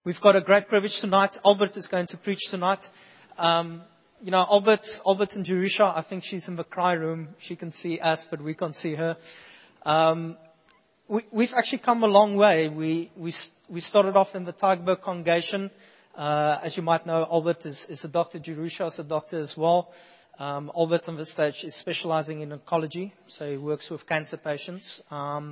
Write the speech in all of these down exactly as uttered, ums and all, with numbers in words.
we've got a great privilege tonight. Albert is going to preach tonight. Um, you know, Albert, Albert and Jerusha, I think she's in the cry room. She can see us, but we can't see her. Um, we, we've actually come a long way. We, we, we started off in the Tygerberg congregation. Uh, as you might know, Albert is, is a doctor. Jerusha is a doctor as well. Um, Albert on this stage is specializing in oncology, so he works with cancer patients. Um,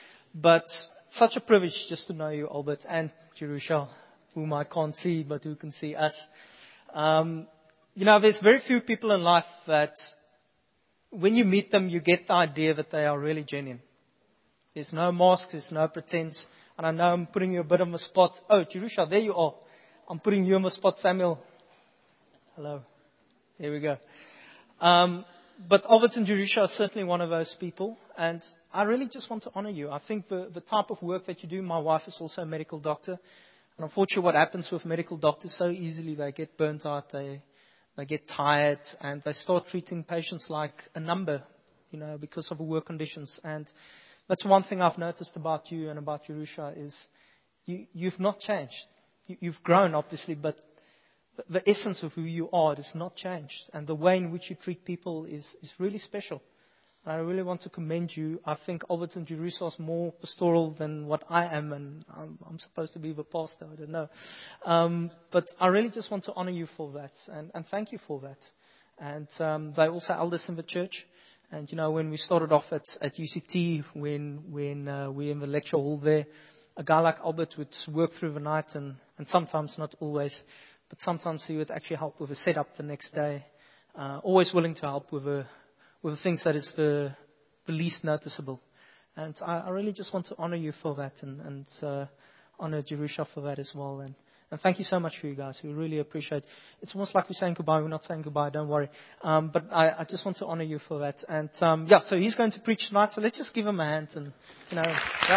but such a privilege just to know you, Albert, and Jerusha, whom I can't see, but who can see us. Um, you know, there's very few people in life that when you meet them, you get the idea that they are really genuine. There's no mask, there's no pretense. And I know I'm putting you a bit on the spot. Oh, Jerusha, there you are. I'm putting you on the spot, Samuel. Hello. Here we go. Um, but Albert and Jerusha are certainly one of those people. And I really just want to honor you. I think the, the type of work that you do, my wife is also a medical doctor. And unfortunately what happens with medical doctors, so easily they get burnt out, they, they get tired, and they start treating patients like a number, you know, because of the work conditions. And that's one thing I've noticed about you and about Jerusha is you, you've not changed. You, you've grown, obviously, but the essence of who you are has not changed. And the way in which you treat people is, is really special. And I really want to commend you. I think Albert and Jerusha is more pastoral than what I am, and I'm, I'm supposed to be the pastor, I don't know. Um, but I really just want to honor you for that, and, and thank you for that. And um, they're also elders in the church. And, you know, when we started off at, at U C T, when, when uh, we were in the lecture hall there, a guy like Albert would work through the night, and, and sometimes, not always, but sometimes he would actually help with a setup the next day. Uh, always willing to help with the, with the things that is the, the least noticeable. And I, I really just want to honor you for that, and, and uh, honor Jerusha for that as well. And, and thank you so much for you guys. We really appreciate it. It's almost like we're saying goodbye. We're not saying goodbye, don't worry. Um, but I, I just want to honor you for that. And um, yeah, so he's going to preach tonight. So let's just give him a hand. And, you know, yeah.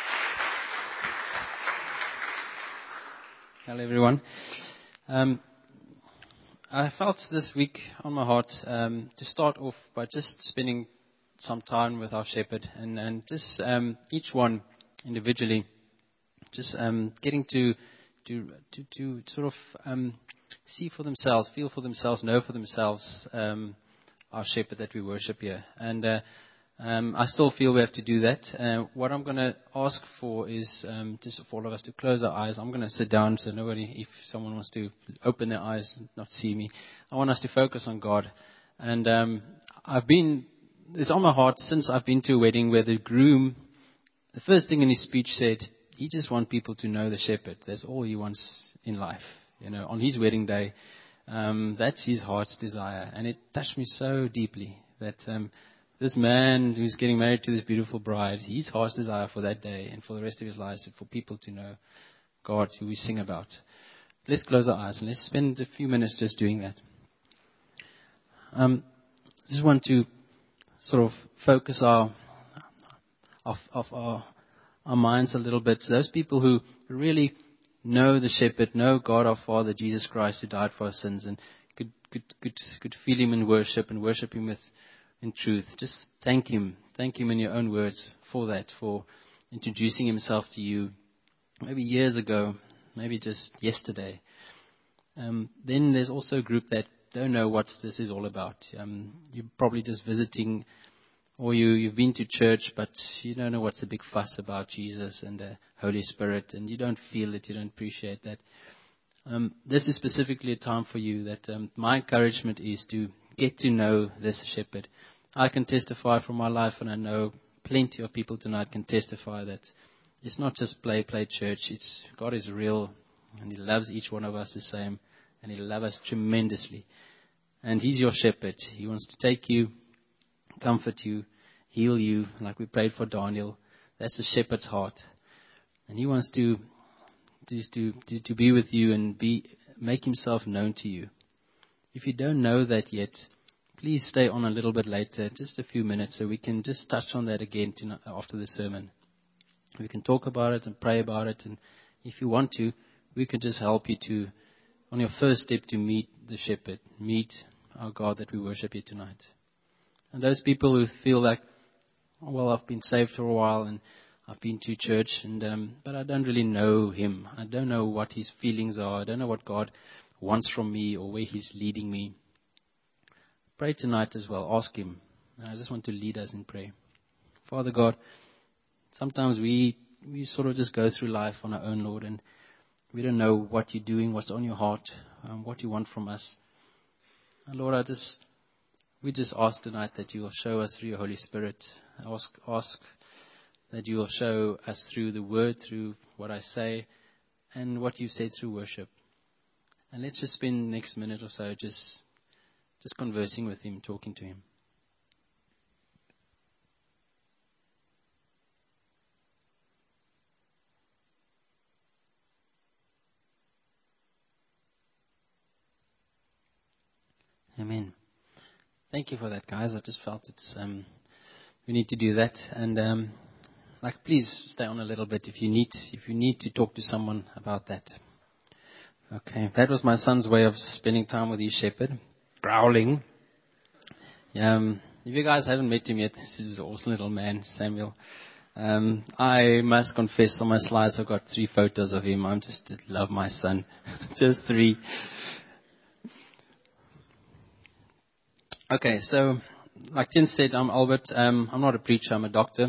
Hello, everyone. Um, I felt this week on my heart um, to start off by just spending some time with our shepherd, and, and just um, each one individually, just um, getting to to to, to sort of um, see for themselves, feel for themselves, know for themselves um, our shepherd that we worship here. And uh, um, I still feel we have to do that. Uh, what I'm going to ask for is um, just for all of us to close our eyes. I'm going to sit down so nobody, if someone wants to open their eyes, not see me. I want us to focus on God. And um, I've been, it's on my heart since I've been to a wedding where the groom, the first thing in his speech said, he just wants people to know the shepherd. That's all he wants in life. You know, on his wedding day, um, that's his heart's desire. And it touched me so deeply that um, this man who's getting married to this beautiful bride, his heart's desire for that day and for the rest of his life is for people to know God, who we sing about. Let's close our eyes and let's spend a few minutes just doing that. Um, I just want to sort of focus our, of, of our, our minds a little bit. Those people who really know the shepherd, know God our Father, Jesus Christ, who died for our sins, and could could could, could feel him in worship and worship him with in truth. Just thank him. Thank him in your own words for that, for introducing himself to you maybe years ago, maybe just yesterday. Um, then there's also a group that don't know what this is all about. Um, you're probably just visiting, or you, you've been to church, but you don't know what's the big fuss about Jesus and the Holy Spirit, and you don't feel it, you don't appreciate that. Um, this is specifically a time for you that um, my encouragement is to get to know this shepherd. I can testify from my life, and I know plenty of people tonight can testify that it's not just play, play church. It's God is real, and he loves each one of us the same, and he loves us tremendously. And he's your shepherd. He wants to take you, comfort you, heal you, like we prayed for Daniel. That's the shepherd's heart. And he wants to to, to, to be with you and be make himself known to you. If you don't know that yet, please stay on a little bit later, just a few minutes, so we can just touch on that again to, after the sermon. We can talk about it and pray about it, and if you want to, we can just help you to, on your first step, to meet the shepherd, meet our God that we worship here tonight. And those people who feel like, oh, well, I've been saved for a while and I've been to church, and um, but I don't really know him. I don't know what his feelings are. I don't know what God wants from me or where he's leading me. Pray tonight as well. Ask him. I just want to lead us in prayer. Father God, sometimes we we sort of just go through life on our own, Lord, and we don't know what you're doing, what's on your heart, um, what you want from us. And Lord, I just we just ask tonight that you will show us through your Holy Spirit. Ask ask that you will show us through the word, through what I say, and what you've said through worship. And let's just spend the next minute or so just just conversing with him, talking to him. Amen. Thank you for that, guys. I just felt it's um, we need to do that, and um, like, please stay on a little bit if you need if you need to talk to someone about that. Okay, that was my son's way of spending time with his shepherd, growling. Um, if you guys haven't met him yet, this is an awesome little man, Samuel. Um, I must confess, on my slides I've got three photos of him. I'm just love my son, just three. Okay, so like Tim said, I'm Albert. Um, I'm not a preacher. I'm a doctor.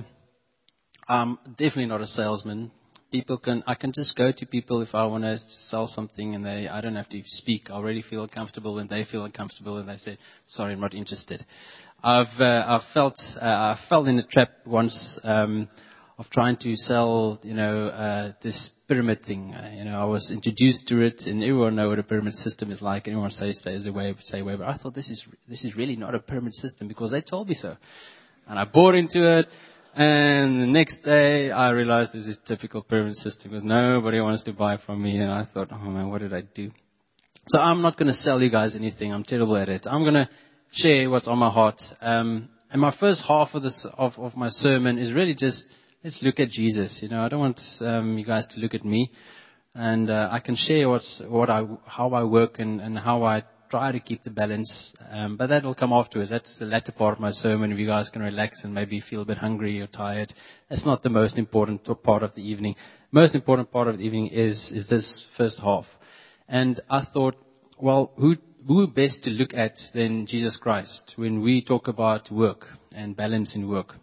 I'm definitely not a salesman. People can, I can just go to people if I want to sell something, and they, I don't have to speak. I already feel comfortable, and they feel uncomfortable, and they say, "Sorry, I'm not interested." I've, uh, I've felt, uh, I fell in the trap once um, of trying to sell, you know, uh, this pyramid thing. Uh, you know, I was introduced to it, and everyone knows what a pyramid system is like. Everyone says stays away, stay away. But I thought this is this is really not a pyramid system because they told me so, and I bought into it. And the next day, I realized this is typical pyramid system because nobody wants to buy from me. And I thought, oh man, what did I do? So I'm not going to sell you guys anything. I'm terrible at it. I'm going to share what's on my heart. Um, and my first half of this of, of my sermon is really just let's look at Jesus. You know, I don't want um, you guys to look at me, and uh, I can share what's what I how I work and, and how I try to keep the balance. Um, but that will come afterwards. That's the latter part of my sermon. If you guys can relax and maybe feel a bit hungry or tired, that's not the most important part of the evening. Most important part of the evening is is this first half. And I thought, well, who who best to look at than Jesus Christ when we talk about work and balance in work?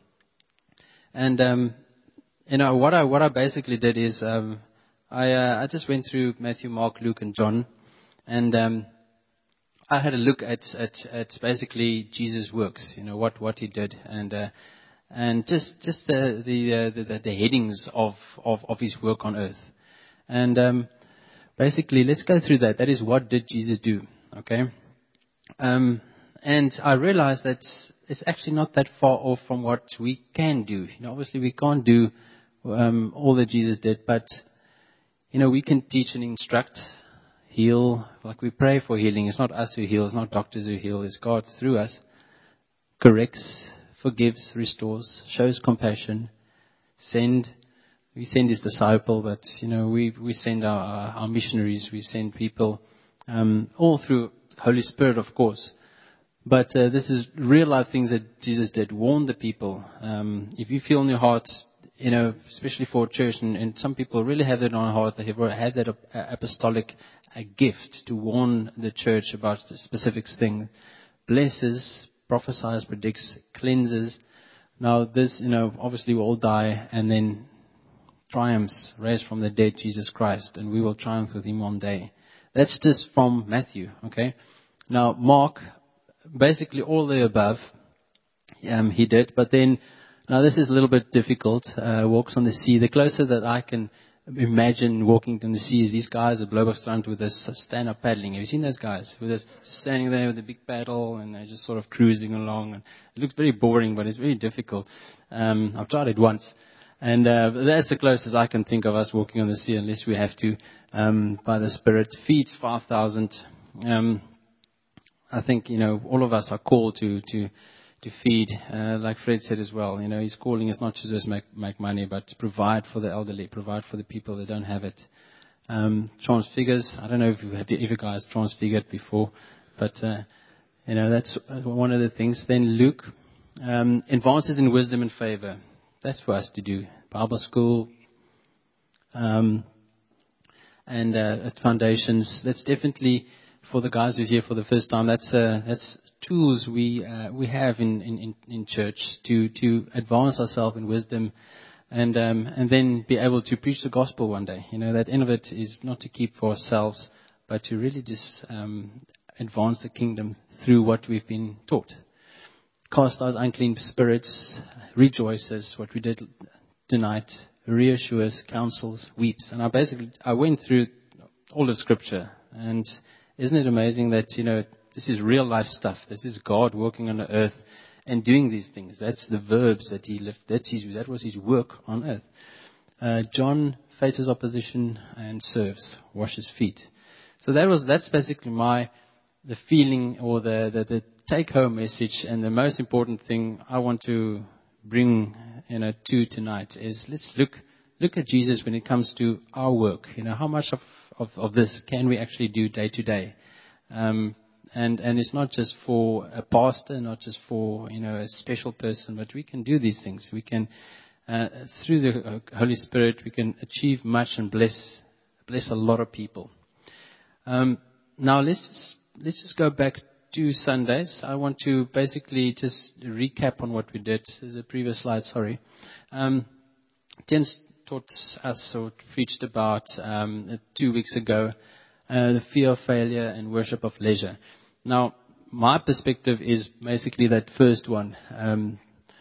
And um, you know what I what I basically did is um, I uh, I just went through Matthew, Mark, Luke, and John, and um, I had a look at at at basically Jesus' works. You know what what he did, and uh, and just just the the, uh, the the headings of, of of his work on earth, and um, basically let's go through that. That is, what did Jesus do? Okay. Um, and I realized that it's actually not that far off from what we can do. You know, obviously we can't do um, all that Jesus did, but you know, we can teach and instruct, heal. Like we pray for healing. It's not us who heal. It's not doctors who heal. It's God through us. Corrects, forgives, restores, shows compassion. Send. We send his disciple, but you know, we we send our our, our missionaries. We send people, um, all through Holy Spirit, of course. But uh, this is real life things that Jesus did. Warn the people. Um, if you feel in your heart, you know, especially for church, and, and some people really have that on their heart. They have had that apostolic uh, gift to warn the church about the specific thing. Blesses, prophesies, predicts, cleanses. Now this, you know, obviously we all die, and then triumphs, raised from the dead, Jesus Christ, and we will triumph with him one day. That's just from Matthew, okay? Now, Mark, basically all the above, um, he did, but then, now this is a little bit difficult, uh, walks on the sea. The closer that I can imagine walking on the sea is these guys at Bloberstrand with this stand-up paddling. Have you seen those guys? With this, just standing there with a big paddle, and they're just sort of cruising along. And it looks very boring, but it's very difficult. Um, I've tried it once. And uh, that's the closest I can think of us walking on the sea, unless we have to, um, by the Spirit. Feeds five thousand. Um, I think, you know, all of us are called to to to feed, uh, like Fred said as well. You know, his calling is not to just make make money, but to provide for the elderly, provide for the people that don't have it. Um, transfigures. I don't know if you have if you guys transfigured before, but uh, you know, that's one of the things. Then Luke um, advances in wisdom and favor. That's for us to do. Bible school, um, and uh, at Foundations. That's definitely, for the guys who's here for the first time, that's uh, that's tools we uh, we have in, in, in church to to advance ourselves in wisdom, and um, and then be able to preach the gospel one day. You know, that end of it is not to keep for ourselves, but to really just um, advance the kingdom through what we've been taught. Cast out unclean spirits, rejoices, what we did tonight, reassures, counsels, weeps. And I basically, I went through all of Scripture, and isn't it amazing that, you know, this is real life stuff. This is God working on the earth and doing these things. That's the verbs that he lived. That's his, that was his work on earth. Uh, John faces opposition and serves, washes feet. So that was, that's basically my, the feeling or the, the, the take home message. And the most important thing I want to bring, you know, to tonight is let's look, look at Jesus when it comes to our work. You know, how much of, of, of this can we actually do day to day? Um, and, and it's not just for a pastor, not just for, you know, a special person, but we can do these things. We can, uh, through the Holy Spirit, we can achieve much and bless, bless a lot of people. Um, now let's just, let's just go back two Sundays. I want to basically just recap on what we did. There's a previous slide, sorry. Um, Jens taught us or preached about um, two weeks ago uh, the fear of failure and worship of leisure. Now, my perspective is basically that first one. Um,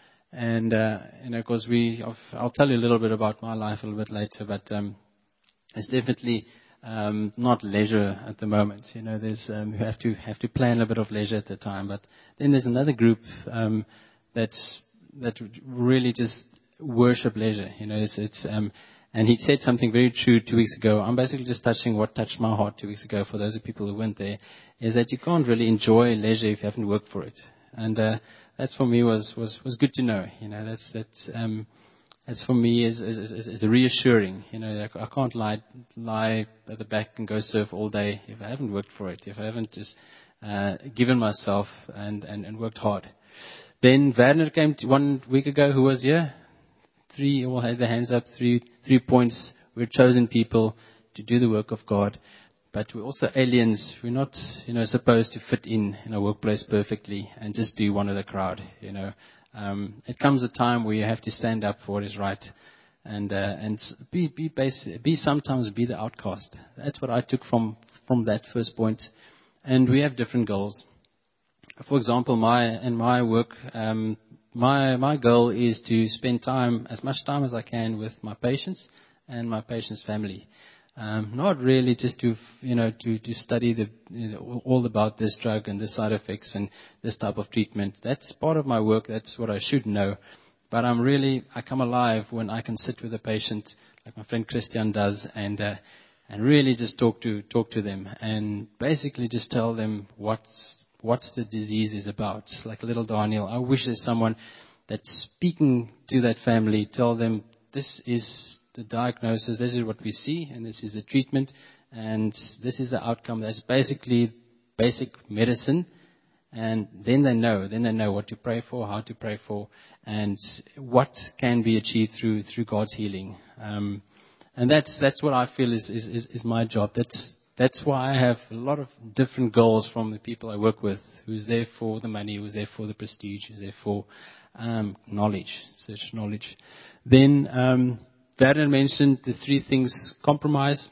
and, uh, you know, because we, I'll tell you a little bit about my life a little bit later, but um, it's definitely Um, not leisure at the moment. You know, there's um, you have to have to plan a bit of leisure at the time. But then there's another group um, that's that really just worship leisure. You know, it's it's um, and he said something very true two weeks ago. I'm basically just touching what touched my heart two weeks ago. For those of people who weren't there, is that you can't really enjoy leisure if you haven't worked for it. And uh, that for me was was was good to know. You know, that's that's. Um, As for me is, is, is, is reassuring. You know, I can't lie, lie at the back and go surf all day if I haven't worked for it, if I haven't just uh, given myself and, and, and worked hard. Then Werner came to one week ago, who was here. Three, all had their hands up, three, three points. We're chosen people to do the work of God. But we're also aliens. We're not, you know, supposed to fit in in a workplace perfectly and just be one of the crowd, you know. Um, it comes a time where you have to stand up for what is right, and uh, and be be basic, be sometimes be the outcast. That's what I took from from that first point. And we have different goals. For example, my in my work, um, my my goal is to spend time as much time as I can with my patients and my patients' family. Um, not really just to, you know, to, to study the, you know, all about this drug and the side effects and this type of treatment. That's part of my work. That's what I should know. But I'm really, I come alive when I can sit with a patient like my friend Christian does and, uh, and really just talk to, talk to them and basically just tell them what's, what's the disease is about. Like little Daniel, I wish there's someone that's speaking to that family, tell them this is the diagnosis, this is what we see, and this is the treatment, and this is the outcome. That's basically basic medicine, and then they know, then they know what to pray for, how to pray for, and what can be achieved through through God's healing. Um, and that's that's what I feel is, is, is, is my job. That's that's why I have a lot of different goals from the people I work with, who's there for the money, who's there for the prestige, who's there for um, knowledge, search knowledge. Then um, Werner mentioned the three things: compromise.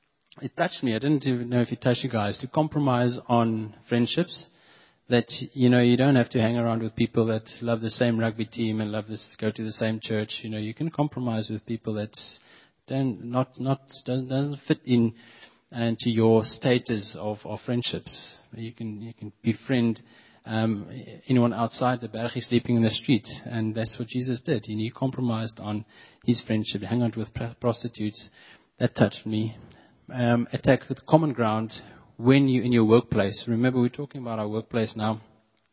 It touched me. I didn't even know if it touched you guys. To compromise on friendships. That, you know, you don't have to hang around with people that love the same rugby team and love this, go to the same church. You know, you can compromise with people that don't, not, not, doesn't, doesn't fit in and to your status of, of friendships. You can, you can befriend, um, anyone outside the Bergie sleeping in the street. And that's what Jesus did. You know, he compromised on his friendship, hang out with prostitutes. That touched me. Um, attack with common ground. When you're in your workplace, remember we're talking about our workplace now,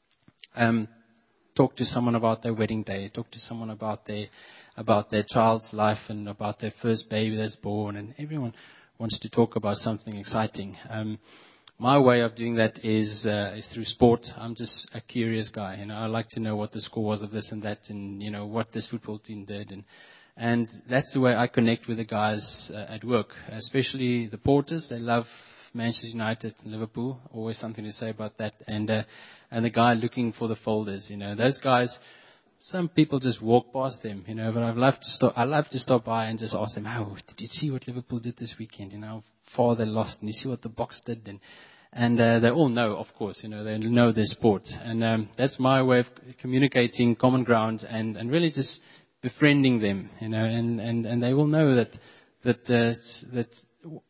um, talk to someone about their wedding day, talk to someone about their, about their child's life and about their first baby that's born, and everyone wants to talk about something exciting. Um, my way of doing that is, uh, is through sport. I'm just a curious guy, you know, I like to know what the score was of this and that and, you know, what this football team did and, And that's the way I connect with the guys uh, at work, especially the porters. They love Manchester United and Liverpool. Always something to say about that. And uh, and the guy looking for the folders, you know, those guys. Some people just walk past them, you know. But I love to stop. I love to stop by and just ask them, "Oh, did you see what Liverpool did this weekend? You know, how far they lost, and you see what the Box did." And and uh, they all know, of course, you know, they know their sport. And um, that's my way of communicating common ground and and really just befriending them, you know, and, and, and they will know that that uh, that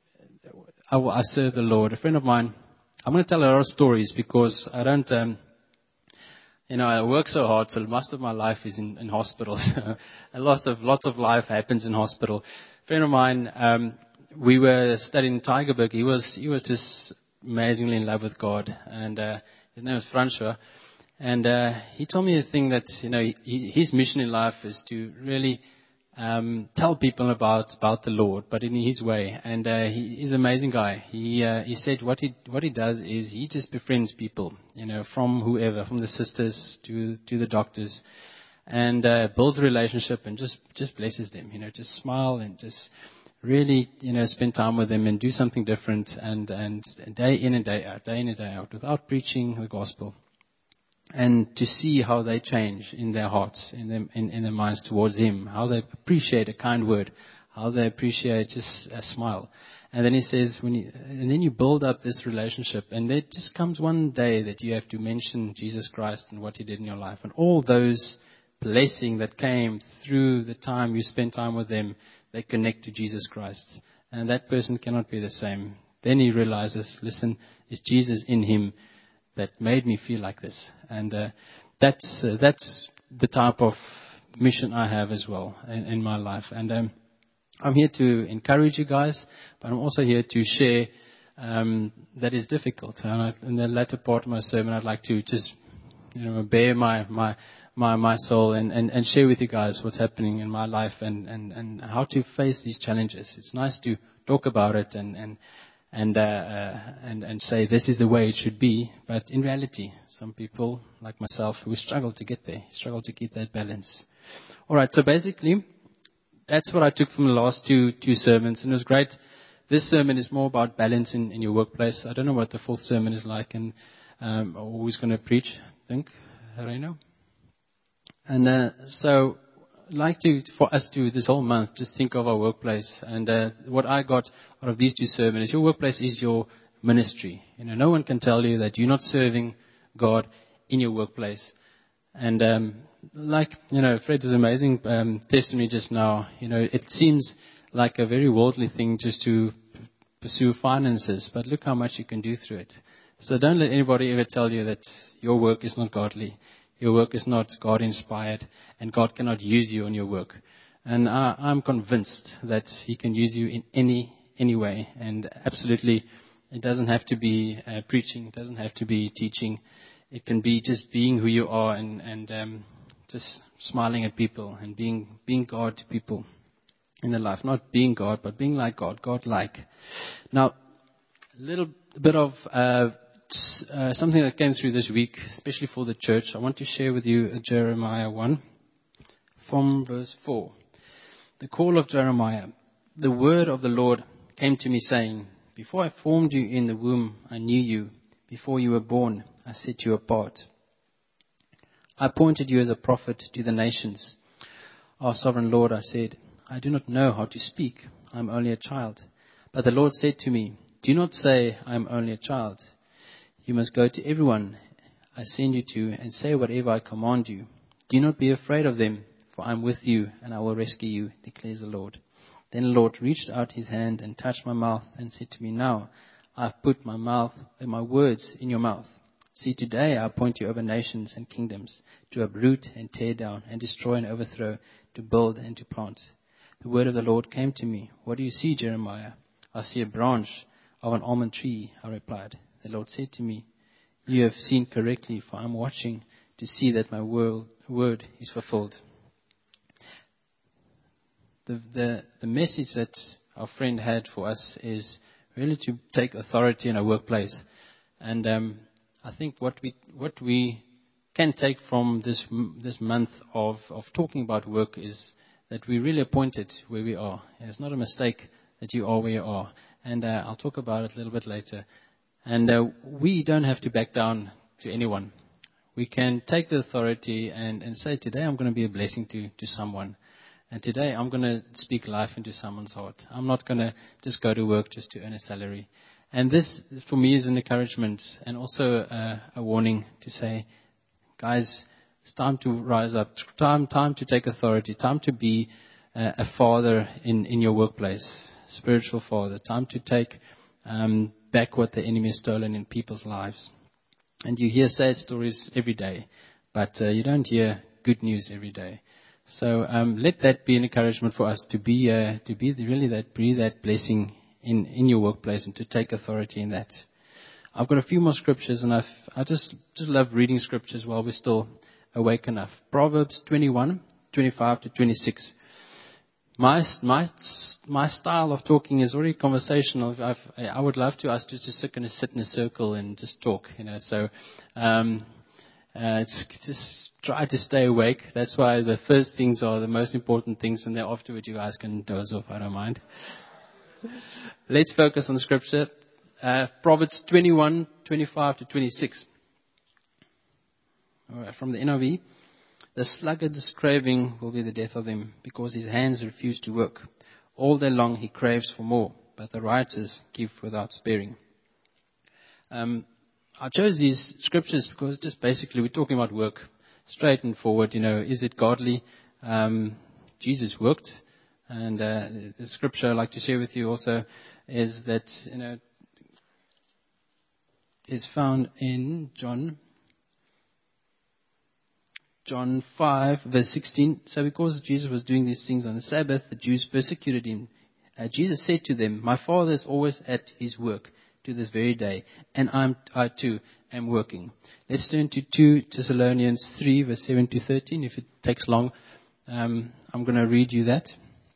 I, I serve the Lord. A friend of mine, I'm going to tell a lot of stories because I don't, um, you know, I work so hard, so most of my life is in, in hospitals. a lot of lots of life happens in hospital. A friend of mine, um, we were studying in Tygerberg. He was he was just amazingly in love with God, and uh, his name was Francois. And uh, he told me a thing that, you know, he, his mission in life is to really um, tell people about about the Lord, but in his way. And uh, he, he's an amazing guy. He uh, he said what he what he does is he just befriends people, you know, from whoever, from the sisters to to the doctors, and uh, builds a relationship and just just blesses them, you know, just smile and just really, you know, spend time with them and do something different, and and day in and day out, day in and day out, without preaching the gospel. And to see how they change in their hearts, in their, in, in their minds towards Him, how they appreciate a kind word, how they appreciate just a smile. And then he says, when you, and then you build up this relationship, and there just comes one day that you have to mention Jesus Christ and what He did in your life, and all those blessing that came through the time you spent time with them, they connect to Jesus Christ, and that person cannot be the same. Then he realizes, listen, is Jesus in him that made me feel like this? And uh, that's uh, that's the type of mission I have as well in, in my life. And um, I'm here to encourage you guys, but I'm also here to share um, that is difficult. And I, in the latter part of my sermon, I'd like to just, you know, bare my my my, my soul and, and, and share with you guys what's happening in my life and, and, and how to face these challenges. It's nice to talk about it and and and uh, uh, and and say this is the way it should be, but in reality, some people like myself who struggle to get there, struggle to keep that balance. All right, so basically, that's what I took from the last two two sermons, and it was great. This sermon is more about balance in, in your workplace. I don't know what the fourth sermon is like, and um, who's going to preach, I think, Reino. And uh, so I'd like to, for us to, this whole month, just think of our workplace. And uh, what I got out of these two sermons, your workplace is your ministry. You know, no one can tell you that you're not serving God in your workplace. And um, like, you know, Fred was amazing um, testimony just now. You know, it seems like a very worldly thing just to pursue finances, but look how much you can do through it. So don't let anybody ever tell you that your work is not godly. Your work is not God-inspired, and God cannot use you in your work. And I, I'm convinced that He can use you in any any way. And absolutely, it doesn't have to be uh, preaching. It doesn't have to be teaching. It can be just being who you are and, and um, just smiling at people and being being God to people in their life. Not being God, but being like God, God-like. Now, a little bit of Uh, Uh, something that came through this week, especially for the church. I want to share with you Jeremiah one from verse four. The call of Jeremiah. The word of the Lord came to me saying, before I formed you in the womb, I knew you. Before you were born, I set you apart. I appointed you as a prophet to the nations. Our sovereign Lord, I said, I do not know how to speak. I am only a child. But the Lord said to me, do not say I am only a child. You must go to everyone I send you to and say whatever I command you. Do not be afraid of them, for I am with you and I will rescue you, declares the Lord. Then the Lord reached out His hand and touched my mouth and said to me, now I have put my mouth and my words in your mouth. See, today I appoint you over nations and kingdoms, to uproot and tear down and destroy and overthrow, to build and to plant. The word of the Lord came to me. What do you see, Jeremiah? I see a branch of an almond tree, I replied. The Lord said to me, you have seen correctly, for I am watching to see that my word, word is fulfilled. The, the, the message that our friend had for us is really to take authority in our workplace. And um, I think what we what we can take from this this month of, of talking about work is that we really appointed where we are. It's not a mistake that you are where you are. And uh, I'll talk about it a little bit later. And uh, we don't have to back down to anyone. We can take the authority and, and say, today I'm going to be a blessing to, to someone. And today I'm going to speak life into someone's heart. I'm not going to just go to work just to earn a salary. And this, for me, is an encouragement and also a, a warning to say, guys, it's time to rise up. Time, time to take authority. Time to be uh, a father in, in your workplace, spiritual father. Time to take um, back what the enemy has stolen in people's lives. And you hear sad stories every day, but uh, you don't hear good news every day. So um, let that be an encouragement for us to be uh, to be the, really that breathe that blessing in, in your workplace and to take authority in that. I've got a few more scriptures, and I've, I just just love reading scriptures while we're still awake enough. Proverbs twenty-one, twenty-five to twenty-six. My my my style of talking is already conversational. I've, I would love to us to just sit in a, sit in a circle and just talk, you know. So, um, uh, it's just try to stay awake. That's why the first things are the most important things, and then afterwards you guys can doze off. I don't mind. Let's focus on the scripture. Uh, Proverbs twenty-one, twenty-five to twenty-six. All right, from the N I V. The sluggard's craving will be the death of him, because his hands refuse to work. All day long he craves for more, but the righteous give without sparing. Um, I chose these scriptures because just basically we're talking about work, straight and forward. You know, is it godly? Um, Jesus worked, and uh, the scripture I'd like to share with you also is that, you know, is found in John. John five, verse sixteen. So because Jesus was doing these things on the Sabbath, the Jews persecuted him. Uh, Jesus said to them, my Father is always at his work to this very day, and I'm, I too am working. Let's turn to Second Thessalonians three, verse seven to thirteen. If it takes long, um, I'm going to read you that.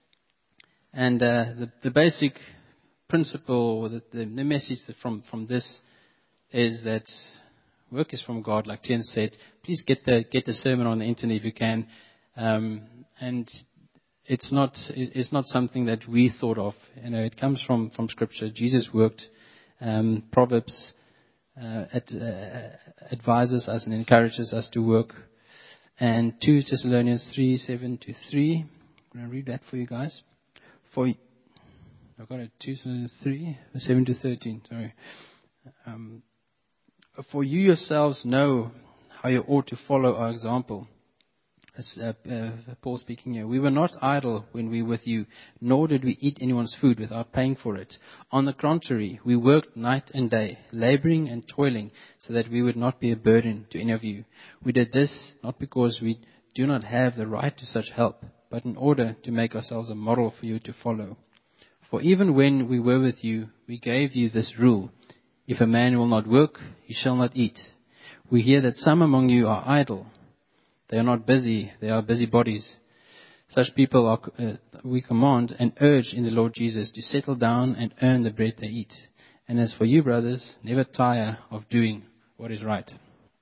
And uh, the, the basic principle, or the, the, the message from, from this is that work is from God, like Tian said. Please get the get the sermon on the internet if you can. Um, and it's not it's not something that we thought of. You know, it comes from, from Scripture. Jesus worked. Um, Proverbs uh, ad, uh, advises us and encourages us to work. And Second Thessalonians three, seven to three. I'm going to read that for you guys. For I've got it. Second Thessalonians three, seven to thirteen. Sorry. Um, For you yourselves know how you ought to follow our example. As, uh, uh, Paul speaking here. We were not idle when we were with you, nor did we eat anyone's food without paying for it. On the contrary, we worked night and day, laboring and toiling, so that we would not be a burden to any of you. We did this not because we do not have the right to such help, but in order to make ourselves a model for you to follow. For even when we were with you, we gave you this rule. If a man will not work, he shall not eat. We hear that some among you are idle. They are not busy, they are busybodies. Such people are, uh, we command and urge in the Lord Jesus to settle down and earn the bread they eat. And as for you, brothers, never tire of doing what is right.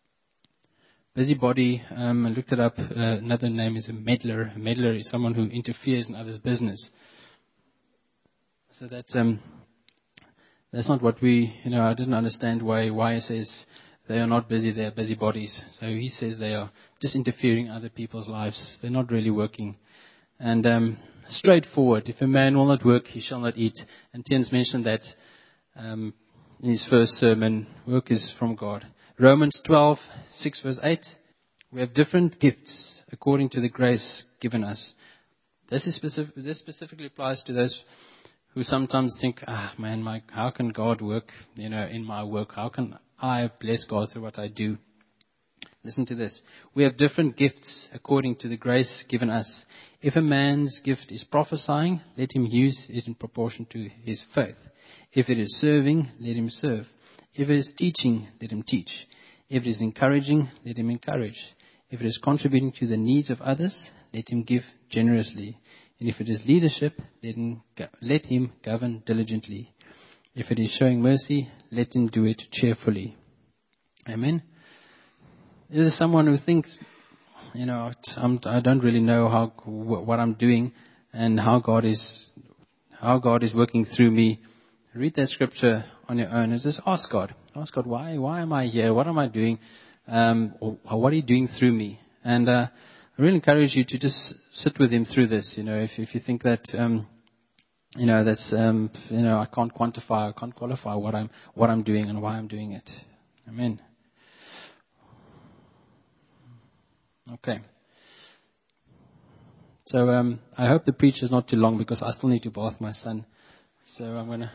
Busybody, um, I looked it up. Uh, another name is a meddler. A meddler is someone who interferes in others' business. So that's um, that's not what we, you know, I didn't understand why why it says they are not busy, they are busybodies. So he says they are just interfering in other people's lives. They're not really working. And um, straightforward, if a man will not work, he shall not eat. And Tien's mentioned that um, in his first sermon, work is from God. Romans twelve, six verse eight, we have different gifts according to the grace given us. This is specific, this specifically applies to those who sometimes think, ah, man, my, how can God work, you know, in my work? How can I bless God through what I do? Listen to this. We have different gifts according to the grace given us. If a man's gift is prophesying, let him use it in proportion to his faith. If it is serving, let him serve. If it is teaching, let him teach. If it is encouraging, let him encourage. If it is contributing to the needs of others, let him give generously. And if it is leadership, let him, let him govern diligently. If it is showing mercy, let him do it cheerfully. Amen. This is someone who thinks, you know, I'm, I don't really know how what I'm doing and how God is how God is working through me. Read that scripture on your own and just ask God. Ask God, why why am I here? What am I doing? Um, or, or what are you doing through me? And uh, I really encourage you to just sit with Him through this. You know, if if you think that um, you know that's um, you know I can't quantify, I can't qualify what I'm what I'm doing and why I'm doing it. Amen. Okay. So um, I hope the preach is not too long because I still need to bath my son. So I'm gonna.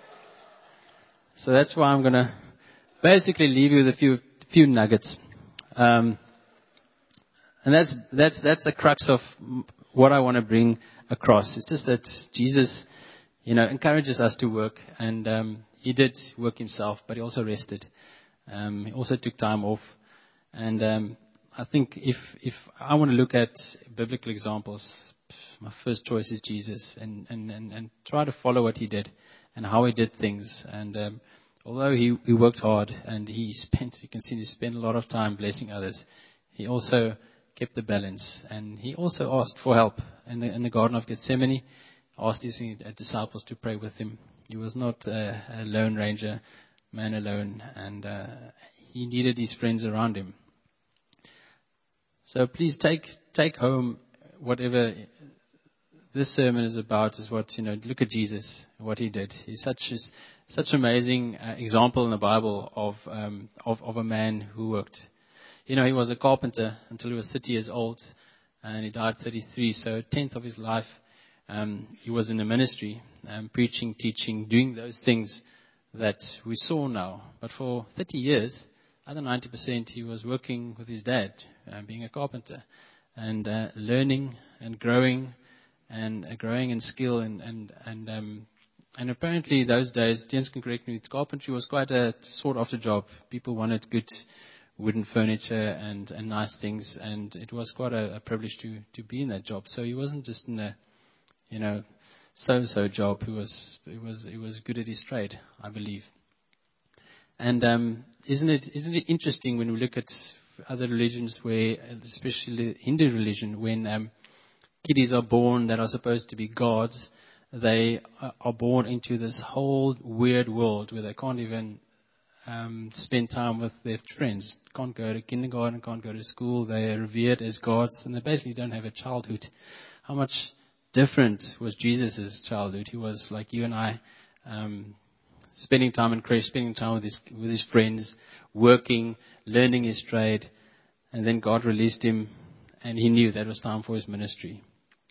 So that's why I'm gonna basically leave you with a few few nuggets, um, and that's that's that's the crux of what I want to bring across. It's just that Jesus, you know, encourages us to work, and um, He did work Himself, but He also rested. Um, he also took time off, and um, I think if if I want to look at biblical examples, my first choice is Jesus, and and and, and try to follow what He did and how He did things. And um, although he, he worked hard and he spent, you can see he spent a lot of time blessing others, he also kept the balance, and he also asked for help in the in the Garden of Gethsemane. Asked his disciples to pray with him. He was not a, a lone ranger, man alone, and uh, he needed his friends around him. So please take take home whatever this sermon is about. Is what, you know. Look at Jesus, what He did. He's such a, such an amazing uh, example in the Bible of um, of of a man who worked. You know, he was a carpenter until he was thirty years old, and he died thirty-three. So a tenth of his life, um, he was in the ministry, um, preaching, teaching, doing those things that we saw now. But for thirty years, other ninety percent, he was working with his dad, uh, being a carpenter, and uh, learning and growing, and uh, growing in skill. And and and um, and apparently those days, Jens can correct me, carpentry was quite a sought after job. People wanted good wooden furniture and, and nice things, and it was quite a, a privilege to, to be in that job. So he wasn't just in a, you know, so-so job. He was, he was, he was good at his trade, I believe. And um, isn't it, isn't it interesting when we look at other religions, where, especially Hindu religion, when um, kiddies are born that are supposed to be gods, they are born into this whole weird world where they can't even Um, spend time with their friends, can't go to kindergarten, can't go to school. They are revered as gods, and they basically don't have a childhood. How much different was Jesus' childhood? He was like you and I, um, spending time in creche, spending time with his with his friends, working, learning his trade, and then God released him, and he knew that it was time for his ministry.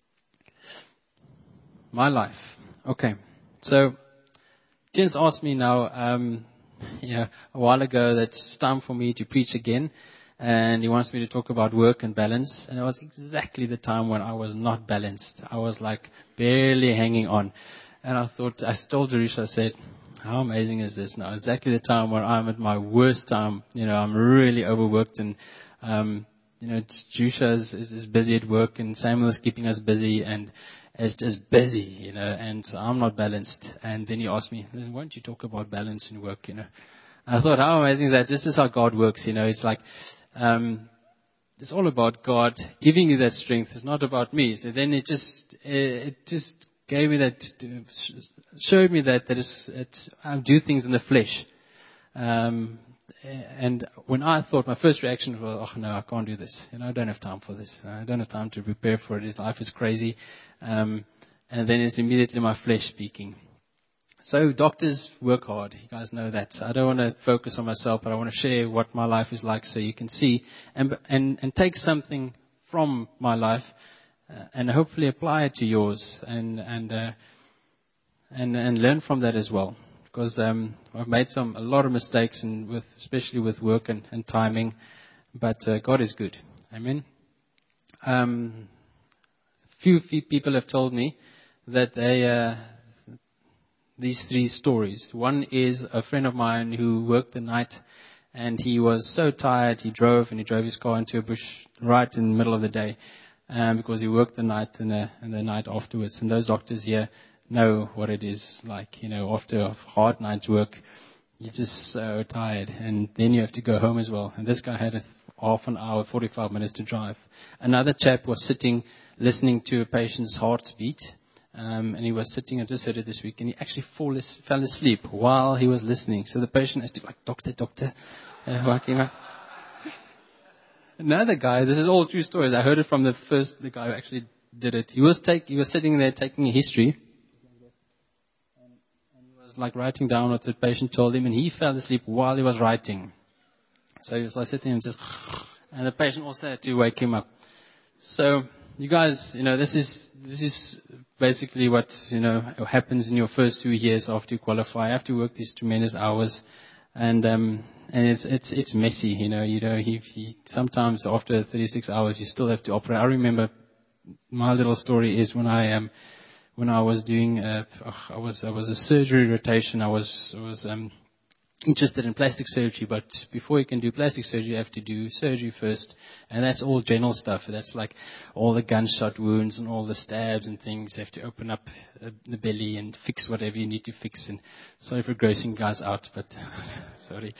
My life. Okay, so Jens asked me now. Um, Yeah, a while ago that it's time for me to preach again, and he wants me to talk about work and balance. And it was exactly the time when I was not balanced. I was like barely hanging on. And I thought, I told Jerusha, I said, how amazing is this now? Exactly the time when I'm at my worst time. You know, I'm really overworked, and, um, you know, Jerusha is, is, is busy at work, and Samuel is keeping us busy, and it's just busy, you know, and I'm not balanced. And then he asked me, why don't you talk about balance in work, you know? And I thought, how amazing is that? This is how God works, you know. It's like, um, it's all about God giving you that strength. It's not about me. So then it just, it just gave me that, showed me that, that it's, it's, I do things in the flesh. Um, and when I thought, my first reaction was, oh no, I can't do this. You know, I don't have time for this. I don't have time to prepare for it. His life is crazy. Um, and then it's immediately my flesh speaking. So doctors work hard. You guys know that. I don't want to focus on myself, but I want to share what my life is like so you can see and, and, and take something from my life, uh, and hopefully apply it to yours, and, and, uh, and, and learn from that as well. Because um, I've made some a lot of mistakes, and with especially with work and, and timing, but uh, God is good. Amen. Um, few, few people have told me that they uh, these three stories. One is a friend of mine who worked the night, and he was so tired he drove and he drove his car into a bush right in the middle of the day, um, because he worked the night and the, and the night afterwards. And those doctors here know what it is like, you know, after a hard night's work, you're just so tired, and then you have to go home as well. And this guy had a th- half an hour, forty-five minutes to drive. Another chap was sitting, listening to a patient's heartbeat. Um, and he was sitting, I just heard it this week, and he actually fall as, fell asleep while he was listening. So the patient has to like, doctor, doctor, uh, waking up. Another guy, this is all true stories. I heard it from the first, the guy who actually did it. He was take, he was sitting there taking a history. And, and he was like writing down what the patient told him, and he fell asleep while he was writing. So he was like sitting and just, and the patient also had to wake him up. So, you guys, you know, this is, this is basically what, you know, happens in your first two years after you qualify. You have to work these tremendous hours. And, um, and it's, it's, it's messy, you know, you know, he, he, sometimes after thirty-six hours, you still have to operate. I remember my little story is when I, um, when I was doing, uh, I was, I was a surgery rotation. I was, I was, um, interested in plastic surgery, but before you can do plastic surgery, you have to do surgery first. And that's all general stuff. That's like all the gunshot wounds and all the stabs and things. You have to open up uh, the belly and fix whatever you need to fix. And sorry for grossing guys out, but sorry.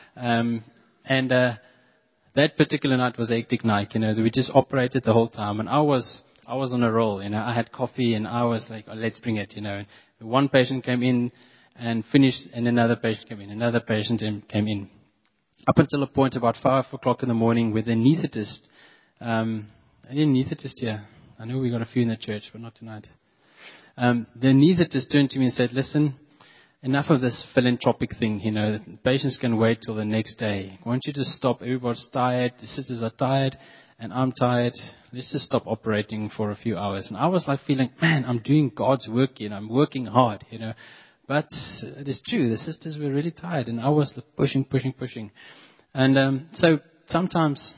Um, and, uh, that particular night was a hectic night, you know, we just operated the whole time. And I was, I was on a roll, you know, I had coffee and I was like, oh, let's bring it, you know. And one patient came in and finished, and another patient came in, another patient came in. Up until a point about five o'clock in the morning where the anesthetist, um, any anesthetist here? I know we got a few in the church, but not tonight. Um, the anesthetist turned to me and said, listen, enough of this philanthropic thing, you know, patients can wait till the next day. I want you to stop, everybody's tired, the sisters are tired, and I'm tired. Let's just stop operating for a few hours. And I was like feeling, man, I'm doing God's work, you know, I'm working hard, you know. But it is true, the sisters were really tired, and I was pushing, pushing, pushing. And um, so sometimes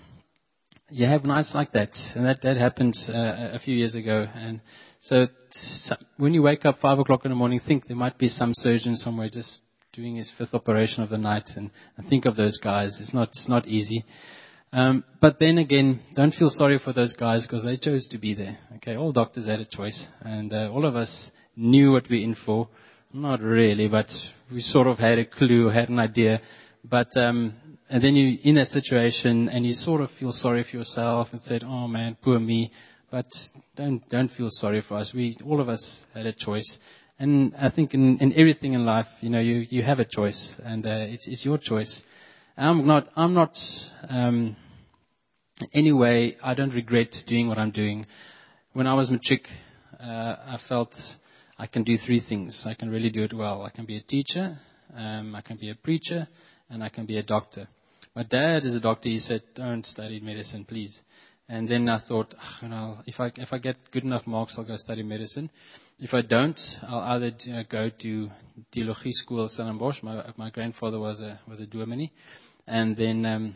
you have nights like that, and that, that happened uh, a few years ago. And so, so when you wake up five o'clock in the morning, think there might be some surgeon somewhere just doing his fifth operation of the night, and, and think of those guys. It's not, it's not easy. Um, but then again, don't feel sorry for those guys because they chose to be there. Okay, all doctors had a choice, and uh, all of us knew what we're in for. Not really, but we sort of had a clue, had an idea. But um, and then you're in that situation, and you sort of feel sorry for yourself and said, "Oh man, poor me." But don't don't feel sorry for us. We all of us had a choice, and I think in, in everything in life, you know, you, you have a choice, and uh, it's it's your choice. I'm not I'm not um, in any way. I don't regret doing what I'm doing. When I was matric, uh, I felt I can do three things. I can really do it well. I can be a teacher, um, I can be a preacher, and I can be a doctor. My dad is a doctor. He said, don't study medicine, please. And then I thought, you know, if I if I get good enough marks, I'll go study medicine. If I don't, I'll either you know, go to theologie school Stellenbosch. My my grandfather was a was a dominee, and then um,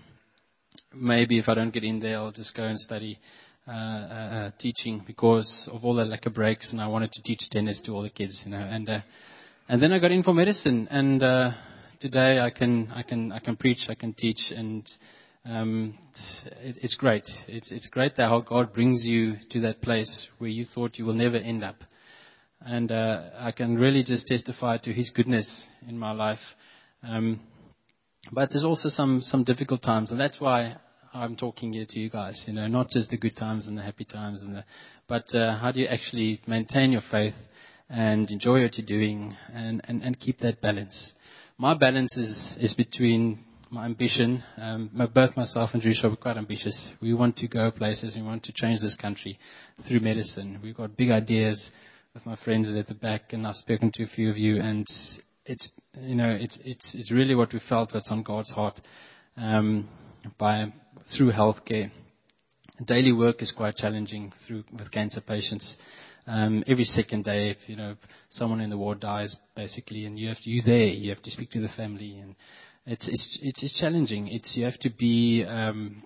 maybe if I don't get in there, I'll just go and study Uh, uh, uh, teaching because of all the lekker breaks, and I wanted to teach tennis to all the kids, you know. And uh, and then I got in for medicine, and uh, today I can I can I can preach, I can teach, and um, it's, it, it's great. It's it's great that how God brings you to that place where you thought you will never end up, and uh, I can really just testify to His goodness in my life. Um, but there's also some some difficult times, and that's why I'm talking here to you guys, you know, not just the good times and the happy times, and the, but uh, how do you actually maintain your faith and enjoy what you're doing and, and, and keep that balance. My balance is, is between my ambition. Um, my, both myself and Drisha are quite ambitious. We want to go places. We want to change this country through medicine. We've got big ideas with my friends at the back, and I've spoken to a few of you, and it's, you know, it's, it's, it's really what we felt that's on God's heart. Um, by through healthcare. Daily work is quite challenging through with cancer patients. Um, every second day, if you know someone in the ward dies, basically, and you have to you there, you have to speak to the family, and it's it's it's, it's challenging. It's you have to be um,